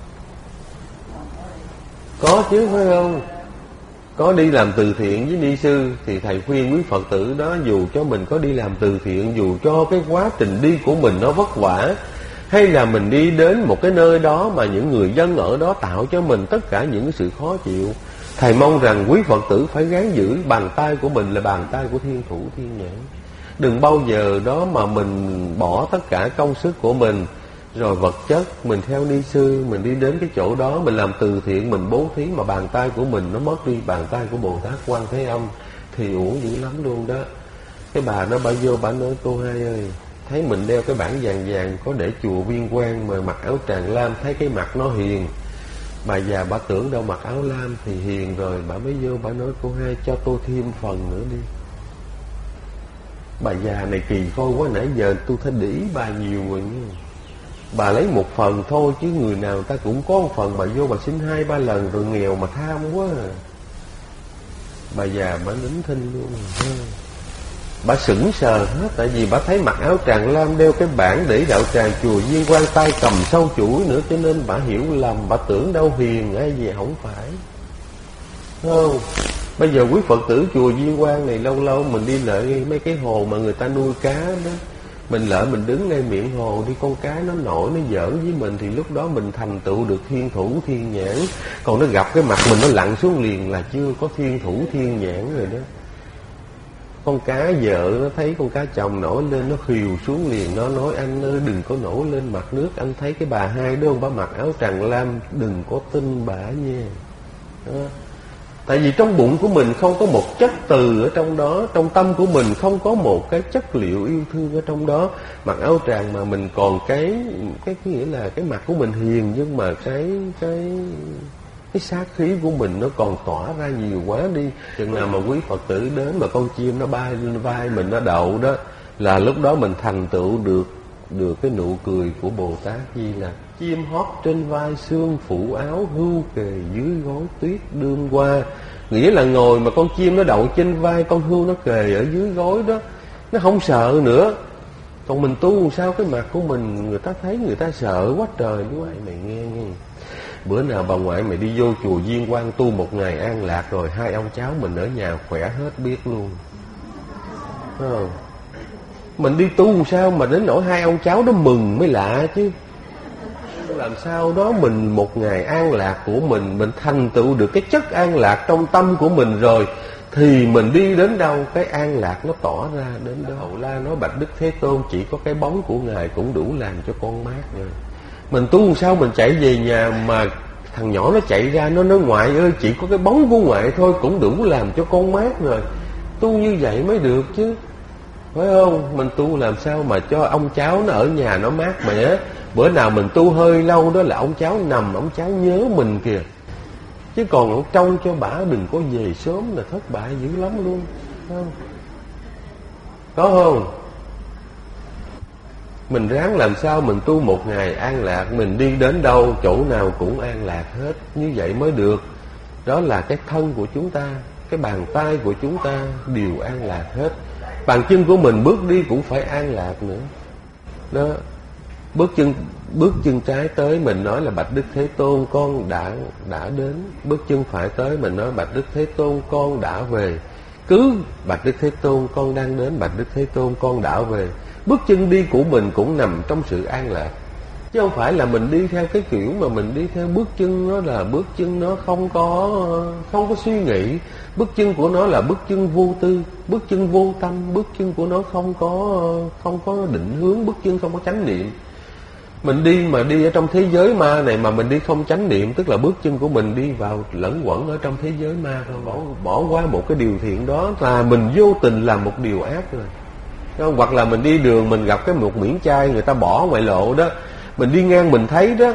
Có chứ, phải không? Có đi làm từ thiện với ni sư thì thầy khuyên quý Phật tử đó, dù cho mình có đi làm từ thiện, dù cho cái quá trình đi của mình nó vất vả, hay là mình đi đến một cái nơi đó mà những người dân ở đó tạo cho mình tất cả những cái sự khó chịu, thầy mong rằng quý Phật tử phải gắng giữ bàn tay của mình là bàn tay của thiên thủ thiên nhãn. Đừng bao giờ đó mà mình bỏ tất cả công sức của mình, rồi vật chất, mình theo ni sư, mình đi đến cái chỗ đó, mình làm từ thiện, mình bố thí, mà bàn tay của mình nó mất đi bàn tay của Bồ Tát Quan Thế Âm thì uổng dữ lắm luôn đó. Cái bà đó bà vô bà nói: cô hai ơi, thấy mình đeo cái bảng vàng vàng có để chùa Viên Quang mà mặc áo tràng lam, thấy cái mặt nó hiền. Bà già bà tưởng đâu mặc áo lam thì hiền rồi, bà mới vô bà nói: cô hai cho tôi thêm phần nữa đi. Bà già này kỳ coi quá, nãy giờ tôi thấy để ý bà nhiều rồi nha. Bà lấy một phần thôi chứ người nào ta cũng có một phần, bà vô bà xin hai ba lần rồi nghèo mà tham quá à. Bà già bà nín thinh luôn. Bà sững sờ hết, tại vì bà thấy mặc áo tràng lam, đeo cái bảng để đạo tràng chùa Viên Quang, tay cầm sâu chuỗi nữa, cho nên bà hiểu lầm, bà tưởng đâu hiền hay gì không phải. Không. Bây giờ quý Phật tử chùa Viên Quang này lâu lâu mình đi lại mấy cái hồ mà người ta nuôi cá đó, mình lỡ mình đứng ngay miệng hồ đi, con cá nó nổi nó giỡn với mình, thì lúc đó mình thành tựu được thiên thủ thiên nhãn. Còn nó gặp cái mặt mình nó lặn xuống liền là chưa có thiên thủ thiên nhãn rồi đó. Con cá vợ nó thấy con cá chồng nổi lên nó khều xuống liền, nó nói anh ơi đừng có nổi lên mặt nước, anh thấy cái bà hai đó bà mặc áo tràng lam, đừng có tin bả nha. Đó. Tại vì trong bụng của mình không có một chất từ ở trong đó, trong tâm của mình không có một cái chất liệu yêu thương ở trong đó. Mặc áo tràng mà mình còn cái cái, cái nghĩa là cái mặt của mình hiền, nhưng mà cái cái cái sát khí của mình nó còn tỏa ra nhiều quá đi. Chừng nào mà quý Phật tử đến mà con chim nó bay lên vai mình, nó đậu đó, là lúc đó mình thành tựu được được cái nụ cười của Bồ Tát Di Lặc. Chim hót trên vai, sương phủ áo, hưu kề dưới gối, tuyết đương qua. Nghĩa là ngồi mà con chim nó đậu trên vai, con hưu nó kề ở dưới gối đó, nó không sợ nữa. Còn mình tu sao cái mặt của mình người ta thấy người ta sợ quá trời. Đúng vậy, mày nghe nghe. Bữa nào bà ngoại mày đi vô chùa Viên Quang tu một ngày an lạc rồi, hai ông cháu mình ở nhà khỏe hết biết luôn. Thấy không? Mình đi tu sao mà đến nỗi hai ông cháu đó mừng mới lạ chứ. Làm sao đó mình một ngày an lạc của mình, mình thành tựu được cái chất an lạc trong tâm của mình rồi, thì mình đi đến đâu cái an lạc nó tỏ ra đến đó. Hậu La nói bạch Đức Thế Tôn, chỉ có cái bóng của Ngài cũng đủ làm cho con mát rồi. Mình tu sao mình chạy về nhà mà thằng nhỏ nó chạy ra nó nói ngoại ơi chỉ có cái bóng của ngoại thôi cũng đủ làm cho con mát rồi. Tu như vậy mới được chứ, phải không? Mình tu làm sao mà cho ông cháu nó ở nhà nó mát mẻ. Bữa nào mình tu hơi lâu đó là ông cháu nằm, ông cháu nhớ mình kìa. Chứ còn ông trông cho bả đừng có về sớm là thất bại dữ lắm luôn, phải không? Có không? Mình ráng làm sao mình tu một ngày an lạc, mình đi đến đâu chỗ nào cũng an lạc hết. Như vậy mới được. Đó là cái thân của chúng ta, cái bàn tay của chúng ta đều an lạc hết. Bàn chân của mình bước đi cũng phải an lạc nữa. Đó. Bước chân bước chân trái tới mình nói là bạch Đức Thế Tôn con đã đã đến. Bước chân phải tới mình nói bạch Đức Thế Tôn con đã về. Cứ bạch Đức Thế Tôn con đang đến, bạch Đức Thế Tôn con đã về. Bước chân đi của mình cũng nằm trong sự an lạc, chứ không phải là mình đi theo cái kiểu mà mình đi theo bước chân nó là bước chân nó không có không có suy nghĩ. Bước chân của nó là bước chân vô tư, bước chân vô tâm, bước chân của nó không có không có định hướng, bước chân không có chánh niệm. Mình đi mà đi ở trong thế giới ma này mà mình đi không chánh niệm, tức là bước chân của mình đi vào lẫn quẩn ở trong thế giới ma thôi. Bỏ, bỏ qua một cái điều thiện đó là mình vô tình làm một điều ác rồi. Không? Hoặc là mình đi đường mình gặp cái một miễn chai người ta bỏ ngoại lộ đó, mình đi ngang mình thấy đó,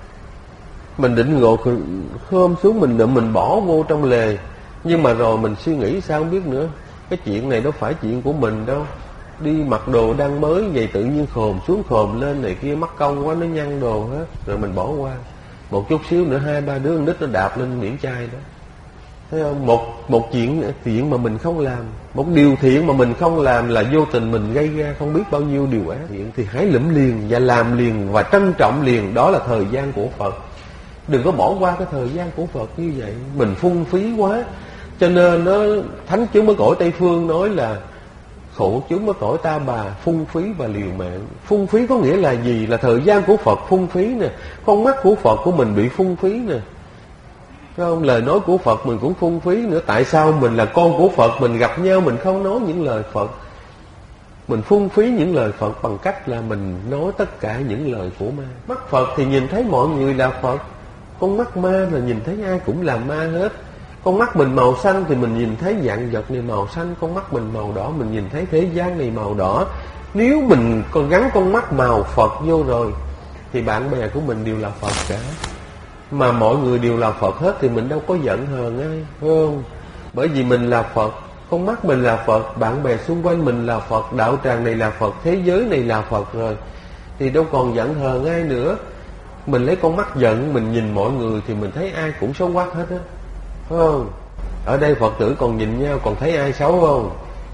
mình định ngộ khom xuống mình định mình bỏ vô trong lề, nhưng mà rồi mình suy nghĩ sao không biết nữa. Cái chuyện này đâu phải chuyện của mình đâu. Đi mặc đồ đang mới vậy tự nhiên khồm xuống khồm lên này kia, mắc công quá nó nhăn đồ hết, rồi mình bỏ qua. Một chút xíu nữa hai ba đứa con nít nó đạp lên miễn chai đó. Thấy không? Một một chuyện thiện mà mình không làm, một điều thiện mà mình không làm là vô tình mình gây ra không biết bao nhiêu điều ác. Thiện thì hãy lụm liền và làm liền và trân trọng liền, đó là thời gian của Phật. Đừng có bỏ qua cái thời gian của Phật như vậy, mình phung phí quá. Cho nên nó thánh chúng ở cõi Tây Phương nói là khổ chúng ở cõi Ta Bà phung phí và liều mạng. Phung phí có nghĩa là gì? Là thời gian của Phật phung phí nè, con mắt của Phật của mình bị phung phí nè, không? Lời nói của Phật mình cũng phung phí nữa. Tại sao mình là con của Phật, mình gặp nhau mình không nói những lời Phật, mình phung phí những lời Phật bằng cách là mình nói tất cả những lời của ma. Mắt Phật thì nhìn thấy mọi người là Phật, con mắt ma là nhìn thấy ai cũng là ma hết. Con mắt mình màu xanh thì mình nhìn thấy vạn vật này màu xanh, con mắt mình màu đỏ mình nhìn thấy thế gian này màu đỏ. Nếu mình còn gắn con mắt màu Phật vô rồi thì bạn bè của mình đều là Phật cả. Mà mọi người đều là Phật hết thì mình đâu có giận hờn ai, phải không? Bởi vì mình là Phật, con mắt mình là Phật, bạn bè xung quanh mình là Phật, đạo tràng này là Phật, thế giới này là Phật rồi, thì đâu còn giận hờn ai nữa. Mình lấy con mắt giận mình nhìn mọi người thì mình thấy ai cũng xấu quắc hết á, phải không? Ở đây Phật tử còn nhìn nhau còn thấy ai xấu không?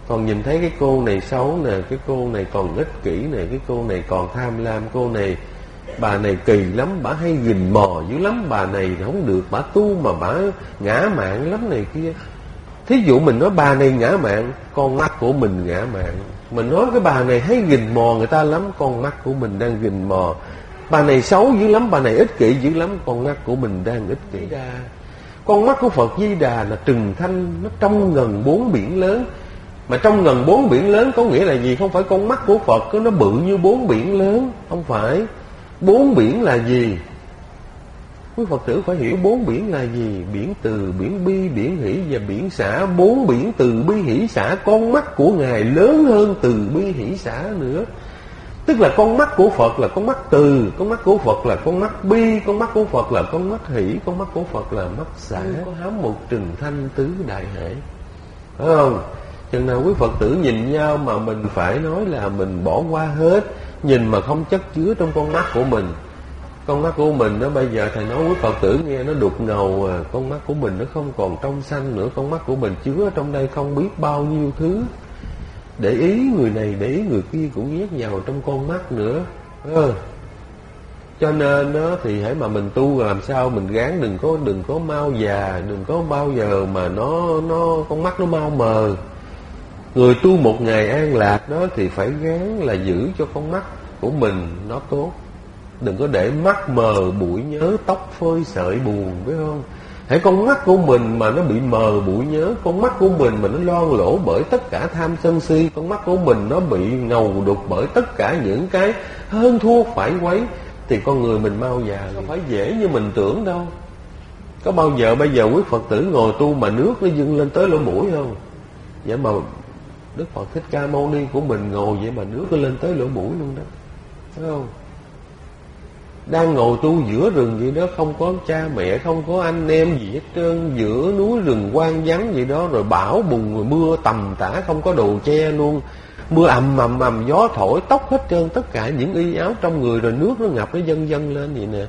còn nhìn thấy cái cô này xấu nè, cái cô này còn ích kỷ nè, cái cô này còn tham lam, cô này bà này kỳ lắm, bà hay gìn mò dữ lắm, bà này không được, bà tu mà bà ngã mạn lắm này kia. Thí dụ mình nói bà này ngã mạn, con mắt của mình ngã mạn. Mình nói cái bà này hay gìn mò người ta lắm, con mắt của mình đang gìn mò. Bà này xấu dữ lắm, bà này ích kỷ dữ lắm, con mắt của mình đang ích kỷ. Con mắt của Phật Di Đà là trừng thanh, nó trong ngần bốn biển lớn. Mà trong ngần bốn biển lớn có nghĩa là gì? Không phải con mắt của Phật nó bự như bốn biển lớn, không phải. Bốn biển là gì? Quý Phật tử phải hiểu bốn biển là gì. Biển từ, biển bi, biển hỷ và biển xả. Bốn biển từ bi hỷ xả, con mắt của Ngài lớn hơn từ bi hỷ xả nữa. Tức là con mắt của Phật là con mắt từ, con mắt của Phật là con mắt bi, con mắt của Phật là con mắt hỷ, con mắt của Phật là mắt xả. Có hám một trừng thanh tứ đại hệ, phải không? Chừng nào quý Phật tử nhìn nhau mà mình phải nói là mình bỏ qua hết, nhìn mà không chất chứa trong con mắt của mình. Con mắt của mình đó bây giờ thầy nói quý Phật tử nghe nó đục ngầu à, con mắt của mình nó không còn trong xanh nữa, con mắt của mình chứa trong đây không biết bao nhiêu thứ. Để ý người này, để ý người kia cũng nhét vào trong con mắt nữa. Ừ. Cho nên đó thì hãy mà mình tu làm sao mình gán đừng có đừng có mau già, đừng có bao giờ mà nó nó con mắt nó mau mờ. Người tu một ngày an lạc đó thì phải gán là giữ cho con mắt của mình nó tốt. Đừng có để mắt mờ bụi nhớ, tóc phơi sợi buồn, biết không? Hãy con mắt của mình mà nó bị mờ bụi nhớ, con mắt của mình mà nó loang lỗ bởi tất cả tham sân si, con mắt của mình nó bị ngầu đục bởi tất cả những cái hơn thua phải quấy, thì con người mình mau già. Không phải dễ như mình tưởng đâu. Có bao giờ bây giờ quý Phật tử ngồi tu mà nước nó dâng lên tới lỗ mũi không? Vậy mà Đức Phật Thích Ca Mâu Ni của mình ngồi vậy mà nước nó lên tới lỗ mũi luôn đó, phải không? Đang ngồi tu giữa rừng vậy đó, không có cha mẹ, không có anh em gì hết trơn, giữa núi rừng hoang vắng vậy đó, rồi bão bùng, rồi mưa tầm tã, không có đồ che luôn, mưa ầm ầm ầm, gió thổi tóc hết trơn tất cả những y áo trong người, rồi nước nó ngập nó dâng dâng lên vậy nè.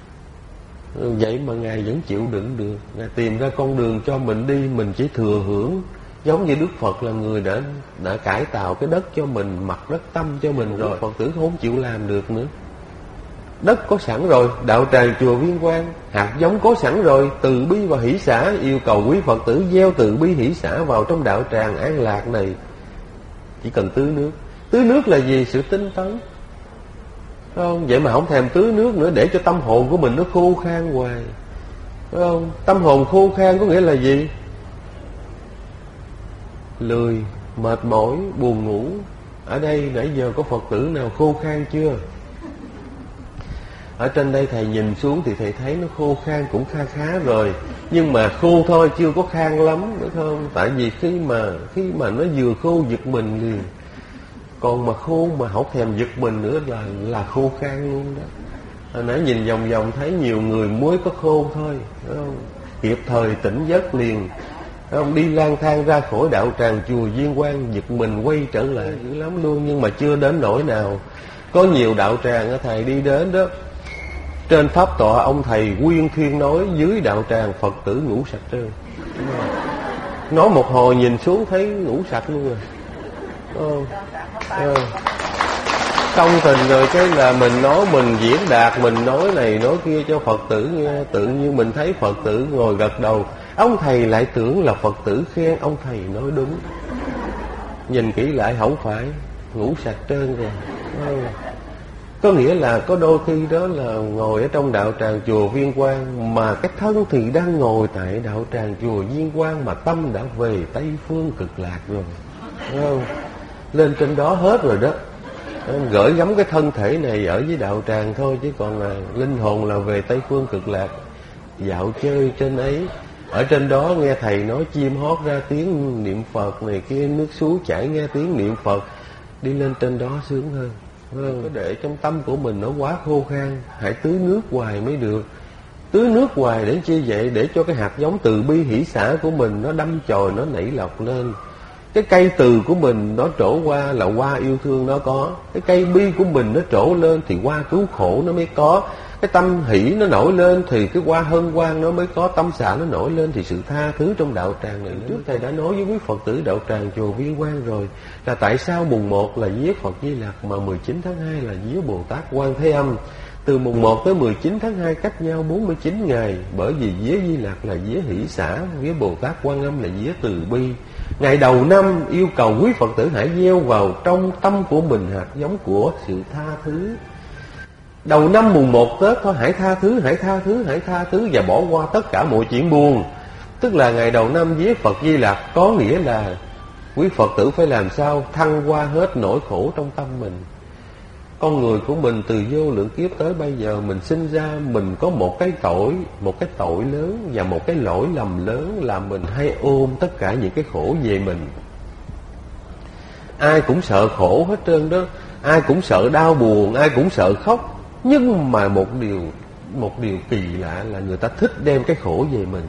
Vậy mà Ngài vẫn chịu đựng được, Ngài tìm ra con đường cho mình đi, mình chỉ thừa hưởng. Giống như Đức Phật là người đã đã cải tạo cái đất cho mình, mặt đất tâm cho mình rồi, Phật tử không chịu làm được nữa. Đất có sẵn rồi, đạo tràng chùa Viên Quang, hạt giống có sẵn rồi, từ bi và hỷ xả, yêu cầu quý Phật tử gieo từ bi hỷ xả vào trong đạo tràng an lạc này. Chỉ cần tưới nước. Tưới nước là gì? Sự tinh tấn, phải không? Vậy mà không thèm tưới nước nữa, để cho tâm hồn của mình nó khô khan hoài, phải không? Tâm hồn khô khan có nghĩa là gì? Lười, mệt mỏi, buồn ngủ. Ở đây nãy giờ có Phật tử nào khô khan chưa? Ở trên đây thầy nhìn xuống thì thầy thấy nó khô khan cũng kha khá rồi, nhưng mà khô thôi chưa có khan lắm, phải không? Tại vì khi mà khi mà nó vừa khô giật mình liền, còn mà khô mà không thèm giật mình nữa là là khô khan luôn đó. Hồi nãy nhìn vòng vòng thấy nhiều người mới có khô thôi, phải không? Kịp thời tỉnh giấc liền, phải không? Đi lang thang ra khỏi đạo tràng chùa Viên Quang giật mình quay trở lại dữ lắm luôn, nhưng mà chưa đến nỗi nào. Có nhiều đạo tràng thầy đi đến đó, trên pháp tọa ông thầy quyên thuyên nói, dưới đạo tràng Phật tử ngủ sạch trơn. Nói một hồi nhìn xuống thấy ngủ sạch luôn rồi. Ờ. Ờ. Xong tình rồi cái là mình nói, mình diễn đạt, mình nói này nói kia cho Phật tử nghe. Tự nhiên mình thấy Phật tử ngồi gật đầu, ông thầy lại tưởng là Phật tử khen ông thầy nói đúng. Nhìn kỹ lại không phải, ngủ sạch trơn rồi. Ờ. Có nghĩa là có đôi khi đó là ngồi ở trong đạo tràng chùa Viên Quang, mà cái thân thì đang ngồi tại đạo tràng chùa Viên Quang, mà tâm đã về Tây Phương Cực Lạc rồi, thấy không? Lên trên đó hết rồi đó. Gửi gắm cái thân thể này ở với đạo tràng thôi, chứ còn là linh hồn là về Tây Phương Cực Lạc, dạo chơi trên ấy. Ở trên đó nghe thầy nói chim hót ra tiếng niệm Phật này kia, nước suối chảy nghe tiếng niệm Phật, đi lên trên đó sướng hơn. Vâng, có để trong tâm của mình nó quá khô khan, hãy tưới nước hoài mới được. Tưới nước hoài để chi vậy? Để cho cái hạt giống từ bi hỷ xả của mình nó đâm chồi, nó nảy lọc lên. Cái cây từ của mình nó trổ qua là hoa yêu thương nó có. Cái cây bi của mình nó trổ lên thì hoa cứu khổ nó mới có. Cái tâm hỷ nó nổi lên thì cái hoa hân hoan nó mới có. Tâm xả nó nổi lên thì sự tha thứ trong đạo tràng này. Trước thầy đã nói với quý Phật tử đạo tràng chùa Viên Quang rồi, là tại sao mùng một là vía Phật Di Lặc mà mười chín tháng hai là vía Bồ Tát Quan Thế Âm. Từ mùng một tới mười chín tháng hai cách nhau bốn mươi chín ngày. Bởi vì vía Di Lặc là vía hỷ xả, vía Bồ Tát Quan Âm là vía từ bi. Ngày đầu năm yêu cầu quý Phật tử hãy gieo vào trong tâm của mình hạt giống của sự tha thứ. Đầu năm mùng một Tết thôi, hãy tha thứ, hãy tha thứ, hãy tha thứ và bỏ qua tất cả mọi chuyện buồn. Tức là ngày đầu năm vía Phật Di Lặc có nghĩa là quý Phật tử phải làm sao thăng qua hết nỗi khổ trong tâm mình. Con người của mình từ vô lượng kiếp tới bây giờ mình sinh ra mình có một cái tội, một cái tội lớn và một cái lỗi lầm lớn là mình hay ôm tất cả những cái khổ về mình. Ai cũng sợ khổ hết trơn đó, ai cũng sợ đau buồn, ai cũng sợ khóc. Nhưng mà một điều một điều kỳ lạ là người ta thích đem cái khổ về mình.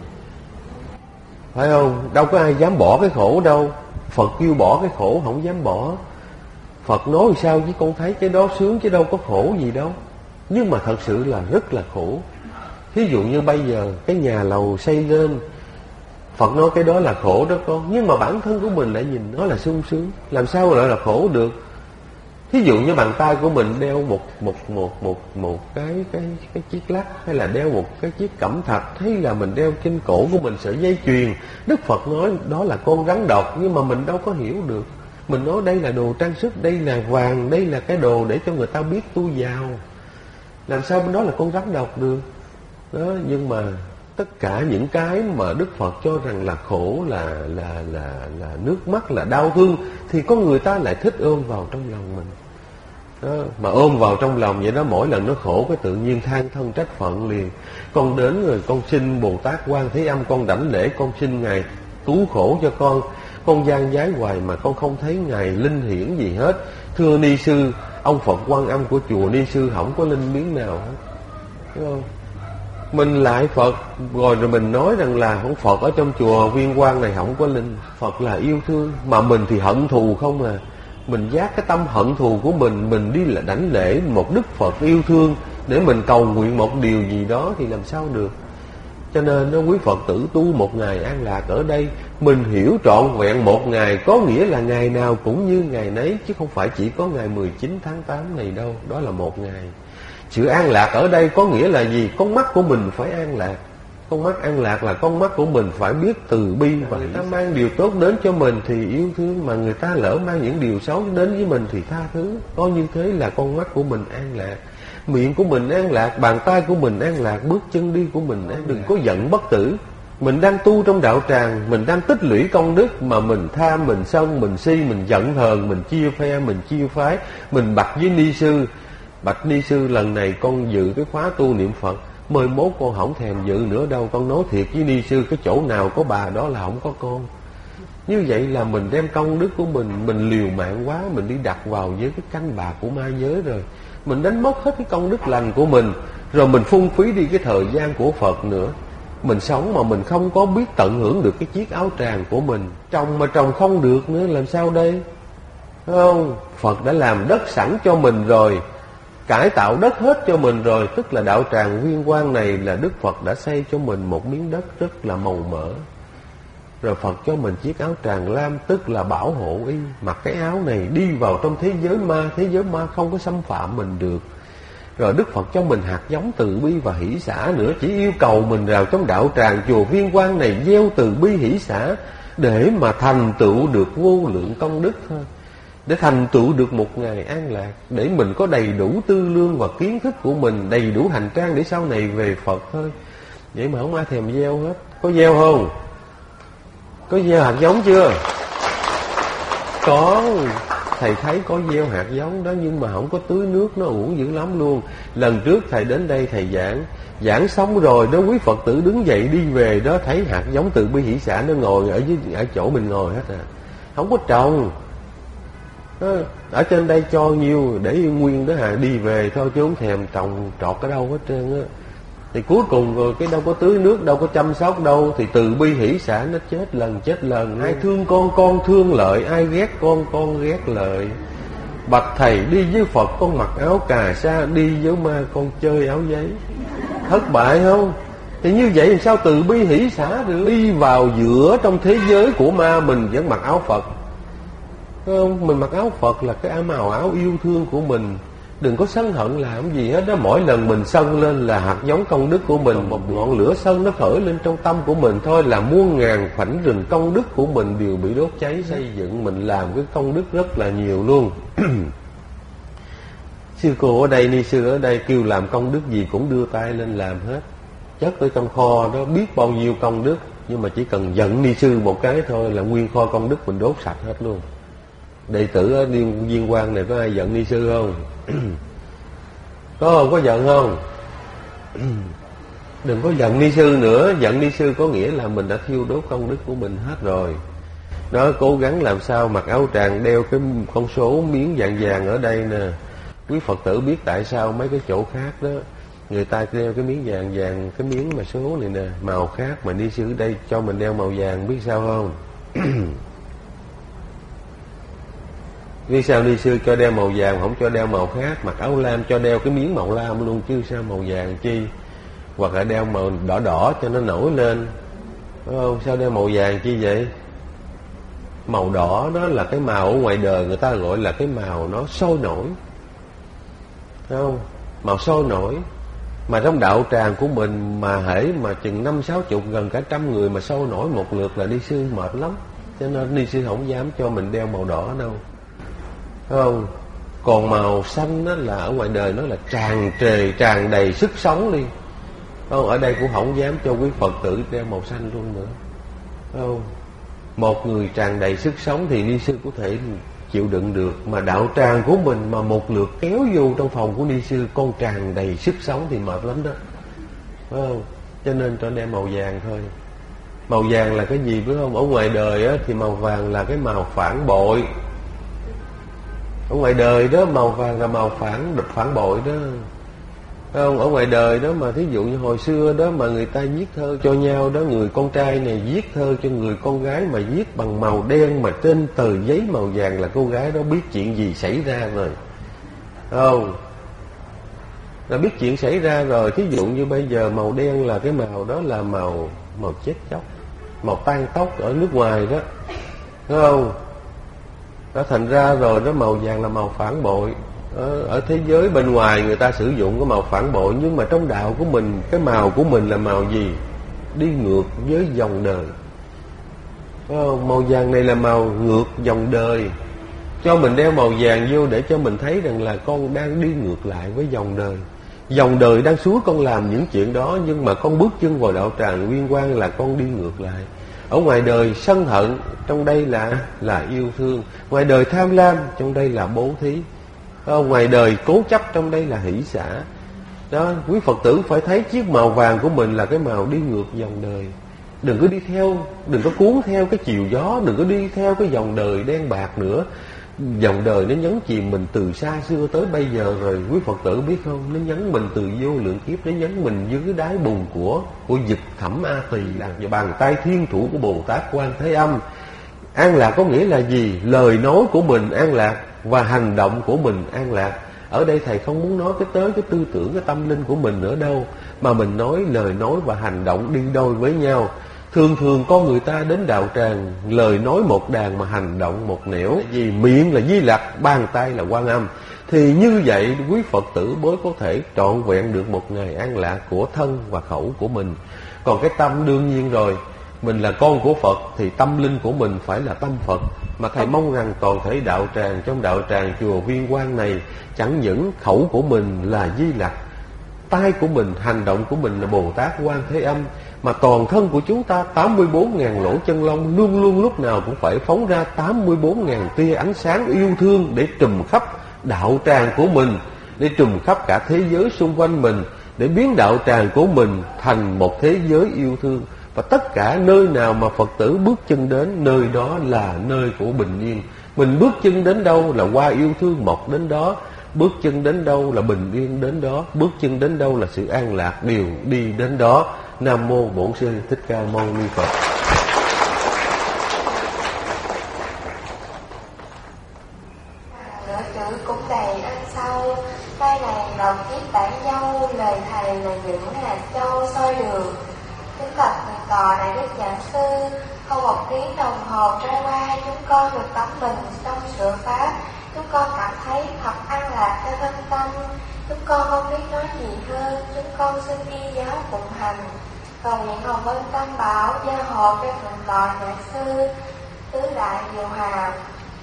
Phải không? Đâu có ai dám bỏ cái khổ đâu. Phật kêu bỏ cái khổ không dám bỏ. Phật nói sao chứ con thấy cái đó sướng chứ đâu có khổ gì đâu. Nhưng mà thật sự là rất là khổ. Thí dụ như bây giờ cái nhà lầu xây lên, Phật nói cái đó là khổ đó con. Nhưng mà bản thân của mình lại nhìn nó là sung sướng. Làm sao lại là khổ được? Thí dụ như bàn tay của mình đeo một một một một một cái cái cái chiếc lắc, hay là đeo một cái chiếc cẩm thạch, hay là mình đeo trên cổ của mình sợi dây chuyền. Đức Phật nói đó là con rắn độc, nhưng mà mình đâu có hiểu được. Mình nói đây là đồ trang sức, đây là vàng, đây là cái đồ để cho người ta biết tôi giàu. Làm sao bên đó là con rắn độc được? Đó, nhưng mà tất cả những cái mà Đức Phật cho rằng là khổ, là là là là nước mắt, là đau thương, thì có người ta lại thích ôm vào trong lòng mình. Đó, mà ôm vào trong lòng vậy đó, mỗi lần nó khổ cái tự nhiên than thân trách phận liền. Con đến rồi con xin Bồ Tát Quan Thế Âm, con đảnh lễ, con xin Ngài cứu khổ cho con. Con gian giái hoài mà con không thấy Ngài linh hiển gì hết. Thưa Ni Sư, ông Phật Quan Âm của chùa Ni Sư không có linh miếng nào hết. Đúng không? Mình lại Phật rồi rồi mình nói rằng là ông Phật ở trong chùa Viên Quang này không có linh. Phật là yêu thương, mà mình thì hận thù không à. Mình giác cái tâm hận thù của mình, mình đi là đảnh lễ một Đức Phật yêu thương để mình cầu nguyện một điều gì đó thì làm sao được. Cho nên nó quý Phật tử tu một ngày an lạc ở đây, mình hiểu trọn vẹn một ngày có nghĩa là ngày nào cũng như ngày nấy, chứ không phải chỉ có ngày mười chín tháng tám này đâu. Đó là một ngày. Sự an lạc ở đây có nghĩa là gì? Con mắt của mình phải an lạc. Con mắt an lạc là con mắt của mình phải biết từ bi, và người ta mang điều tốt đến cho mình thì yêu thương, mà người ta lỡ mang những điều xấu đến với mình thì tha thứ. Có như thế là con mắt của mình an lạc, miệng của mình an lạc, bàn tay của mình an lạc, bước chân đi của mình an. Đừng có giận bất tử. Mình đang tu trong đạo tràng, mình đang tích lũy công đức mà mình tham, mình sân, mình si, mình giận hờn, mình chia phe, mình chia phái. Mình bạch với Ni Sư, bạch Ni Sư lần này con dự cái khóa tu niệm Phật, mười mốt con không thèm dự nữa đâu. Con nói thiệt với Ni Sư, cái chỗ nào có bà đó là không có con. Như vậy là mình đem công đức của mình, mình liều mạng quá, mình đi đặt vào với cái canh bạc của ma giới rồi. Mình đánh mất hết cái công đức lành của mình, rồi mình phung phí đi cái thời gian của Phật nữa. Mình sống mà mình không có biết tận hưởng được cái chiếc áo tràng của mình. Trồng mà trồng không được nữa, làm sao đây? Thấy không? Phật đã làm đất sẵn cho mình rồi, cải tạo đất hết cho mình rồi. Tức là đạo tràng Viên Quang này là Đức Phật đã xây cho mình một miếng đất rất là màu mỡ. Rồi Phật cho mình chiếc áo tràng lam, tức là bảo hộ y. Mặc cái áo này đi vào trong thế giới ma, thế giới ma không có xâm phạm mình được. Rồi Đức Phật cho mình hạt giống từ bi và hỷ xả nữa. Chỉ yêu cầu mình vào trong đạo tràng chùa Viên Quang này gieo từ bi hỷ xả để mà thành tựu được vô lượng công đức thôi, để thành tựu được một ngày an lạc, để mình có đầy đủ tư lương và kiến thức của mình, đầy đủ hành trang để sau này về Phật thôi. Vậy mà không ai thèm gieo hết. Có gieo không? Có gieo hạt giống chưa? Có. Thầy thấy có gieo hạt giống đó, nhưng mà không có tưới nước, nó uổng dữ lắm luôn. Lần trước thầy đến đây thầy giảng, giảng xong rồi đó, quý Phật tử đứng dậy đi về đó, thấy hạt giống từ bi hỷ xả nó ngồi ở dưới ở chỗ mình ngồi hết à. Không có trồng. Ở trên đây cho nhiêu để nguyên đó hà, đi về thôi chứ không thèm trồng trọt ở đâu hết trơn á. Thì cuối cùng rồi cái đâu có tưới nước, đâu có chăm sóc đâu, thì từ bi hỷ xả nó chết lần chết lần. Ai thương con con thương lợi, ai ghét con con ghét lợi. Bạch thầy đi với Phật con mặc áo cà sa, đi với ma con chơi áo giấy. Thất bại không? Thì như vậy làm sao từ bi hỷ xả được? Đi vào giữa trong thế giới của ma, mình vẫn mặc áo Phật. Thấy không? Mình mặc áo Phật là cái màu áo yêu thương của mình. Đừng có sân hận làm gì hết đó. Mỗi lần mình sân lên là hạt giống công đức của mình. Một ngọn lửa sân nó khởi lên trong tâm của mình thôi là muôn ngàn khoảnh rừng công đức của mình đều bị đốt cháy. Xây dựng mình làm cái công đức rất là nhiều luôn. Sư cô ở đây, ni sư ở đây kêu làm công đức gì cũng đưa tay lên làm hết. Chất ở trong kho đó biết bao nhiêu công đức, nhưng mà chỉ cần giận ni sư một cái thôi là nguyên kho công đức mình đốt sạch hết luôn. Đệ tử ở Viên Quang này có ai giận ni sư không? Có không? Có giận không? Đừng có giận ni sư nữa. Giận ni sư có nghĩa là mình đã thiêu đốt công đức của mình hết rồi. Nó cố gắng làm sao mặc áo tràng, đeo cái con số miếng vàng vàng ở đây nè. Quý Phật tử biết tại sao mấy cái chỗ khác đó người ta đeo cái miếng vàng vàng, cái miếng mà số này nè, màu khác, mà ni sư ở đây cho mình đeo màu vàng, biết sao không? Vì sao ni sư cho đeo màu vàng, không cho đeo màu khác? Mặc áo lam cho đeo cái miếng màu lam luôn chứ sao màu vàng chi? Hoặc là đeo màu đỏ đỏ cho nó nổi lên, phải không? Sao đeo màu vàng chi vậy? Màu đỏ đó là cái màu ở ngoài đời người ta gọi là cái màu nó sôi nổi, phải không? Màu sôi nổi. Mà trong đạo tràng của mình mà hễ mà chừng năm sáu chục gần cả trăm người mà sôi nổi một lượt là ni sư mệt lắm. Cho nên ni sư không dám cho mình đeo màu đỏ đâu, phải không? Còn màu xanh đó là ở ngoài đời nó là tràn trề, tràn đầy sức sống đi, phải không? Ở đây cũng không dám cho quý Phật tử đeo màu xanh luôn nữa, phải không? Một người tràn đầy sức sống thì ni sư có thể chịu đựng được. Mà đạo tràng của mình mà một lượt kéo vô trong phòng của ni sư con tràn đầy sức sống thì mệt lắm đó, phải không? Cho nên cho đeo màu vàng thôi. Màu vàng là cái gì biết không? Ở ngoài đời á, thì màu vàng là cái màu phản bội. Ở ngoài đời đó màu vàng là màu phản phản bội đó, phải không? Ở ngoài đời đó mà thí dụ như hồi xưa đó mà người ta viết thơ cho nhau đó, người con trai này viết thơ cho người con gái mà viết bằng màu đen mà trên tờ giấy màu vàng là cô gái đó biết chuyện gì xảy ra rồi, phải không? Là biết chuyện xảy ra rồi. Thí dụ như bây giờ màu đen là cái màu đó là màu màu chết chóc, màu tan tóc ở nước ngoài đó, phải không? Đó, thành ra rồi đó màu vàng là màu phản bội. Ở, ở thế giới bên ngoài người ta sử dụng cái màu phản bội, nhưng mà trong đạo của mình cái màu của mình là màu gì? Đi ngược với dòng đời, phải không? Màu vàng này là màu ngược dòng đời. Cho mình đeo màu vàng vô để cho mình thấy rằng là con đang đi ngược lại với dòng đời. Dòng đời đang xúi con làm những chuyện đó, nhưng mà con bước chân vào đạo tràng Viên Quang là con đi ngược lại. Ở ngoài đời sân hận, trong đây là là yêu thương. Ngoài đời tham lam, trong đây là bố thí. Ở ngoài đời cố chấp, trong đây là hỷ xả. Đó, quý Phật tử phải thấy chiếc màu vàng của mình là cái màu đi ngược dòng đời. Đừng có đi theo, đừng có cuốn theo cái chiều gió, đừng có đi theo cái dòng đời đen bạc nữa. Dòng đời nó nhấn chìm mình từ xa xưa tới bây giờ rồi, quý Phật tử biết không? Nó nhấn mình từ vô lượng kiếp, nó nhấn mình dưới cái đáy bùn của của vực thẳm A Tỳ, là bàn tay thiên thủ của Bồ Tát Quan Thế Âm. An lạc có nghĩa là gì? Lời nói của mình an lạc và hành động của mình an lạc. Ở đây thầy không muốn nói cái tới cái tư tưởng, cái tâm linh của mình nữa đâu, mà mình nói lời nói và hành động đi đôi với nhau. Thường thường con người ta đến đạo tràng, lời nói một đàn mà hành động một nẻo. Vì miệng là Di Lặc, bàn tay là Quan Âm. Thì như vậy quý Phật tử mới có thể trọn vẹn được một ngày an lạc của thân và khẩu của mình. Còn cái tâm đương nhiên rồi, mình là con của Phật thì tâm linh của mình phải là tâm Phật. Mà thầy mong rằng toàn thể đạo tràng, trong đạo tràng chùa Viên Quang này, chẳng những khẩu của mình là Di Lặc, tay của mình, hành động của mình là Bồ Tát Quan Thế Âm, mà toàn thân của chúng ta tám mươi bốn ngàn lỗ chân lông luôn luôn lúc nào cũng phải phóng ra tám mươi bốn ngàn tia ánh sáng yêu thương để trùm khắp đạo tràng của mình, để trùm khắp cả thế giới xung quanh mình, để biến đạo tràng của mình thành một thế giới yêu thương. Và tất cả nơi nào mà Phật tử bước chân đến, nơi đó là nơi của bình yên. Mình bước chân đến đâu là hoa yêu thương mọc đến đó, bước chân đến đâu là bình yên đến đó, bước chân đến đâu là sự an lạc, đều đi đến đó. Nam mô Bổn Sư Thích Ca Mâu Ni Phật. Nửa chữ cũng đầy ân sâu. Cây này lòng kiếp bản dâu, lời thầy là những hạt châu soi đường. Kính bạch thượng tọa đại đức giảng sư, không một tiếng đồng hồ trôi qua, chúng con được tắm mình trong sữa pháp. Chúng con cảm thấy thật an lạc cho thân tâm. Chúng con không biết nói gì hơn. Chúng con xin y giáo phụng hành, cầu nguyện hồng ân tam bảo gia hộ cho thượng tọa giảng sư tứ đại diệu hòa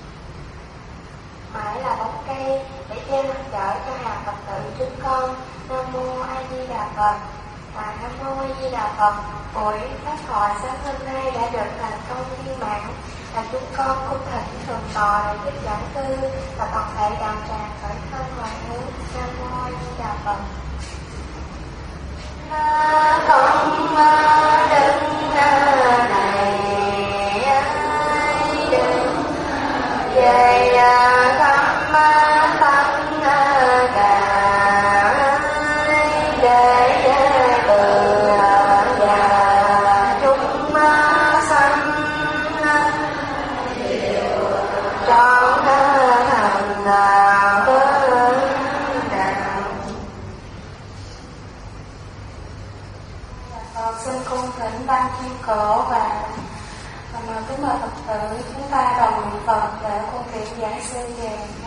mãi là bóng cây để che nắng chở cho hàng Phật tử chúng con. Nam mô A Di Đà Phật. Và Nam mô A Di Đà Phật. Buổi pháp thoại sáng hôm nay đã được thành công viên mãn, và chúng con cung thỉnh thượng tọa đại đức giảng sư và toàn thể đạo tràng khởi thân hoan hướng. Nam mô A Di Đà Phật. Không đứng này đứng về thăm tăng cả để từ già chúng sanh trọn thành vững đạo. Xin cung thỉnh ban chiêm cổ và mời kính mời Phật tử chúng ta đồng niệm Phật để cung kiện giảng sư về.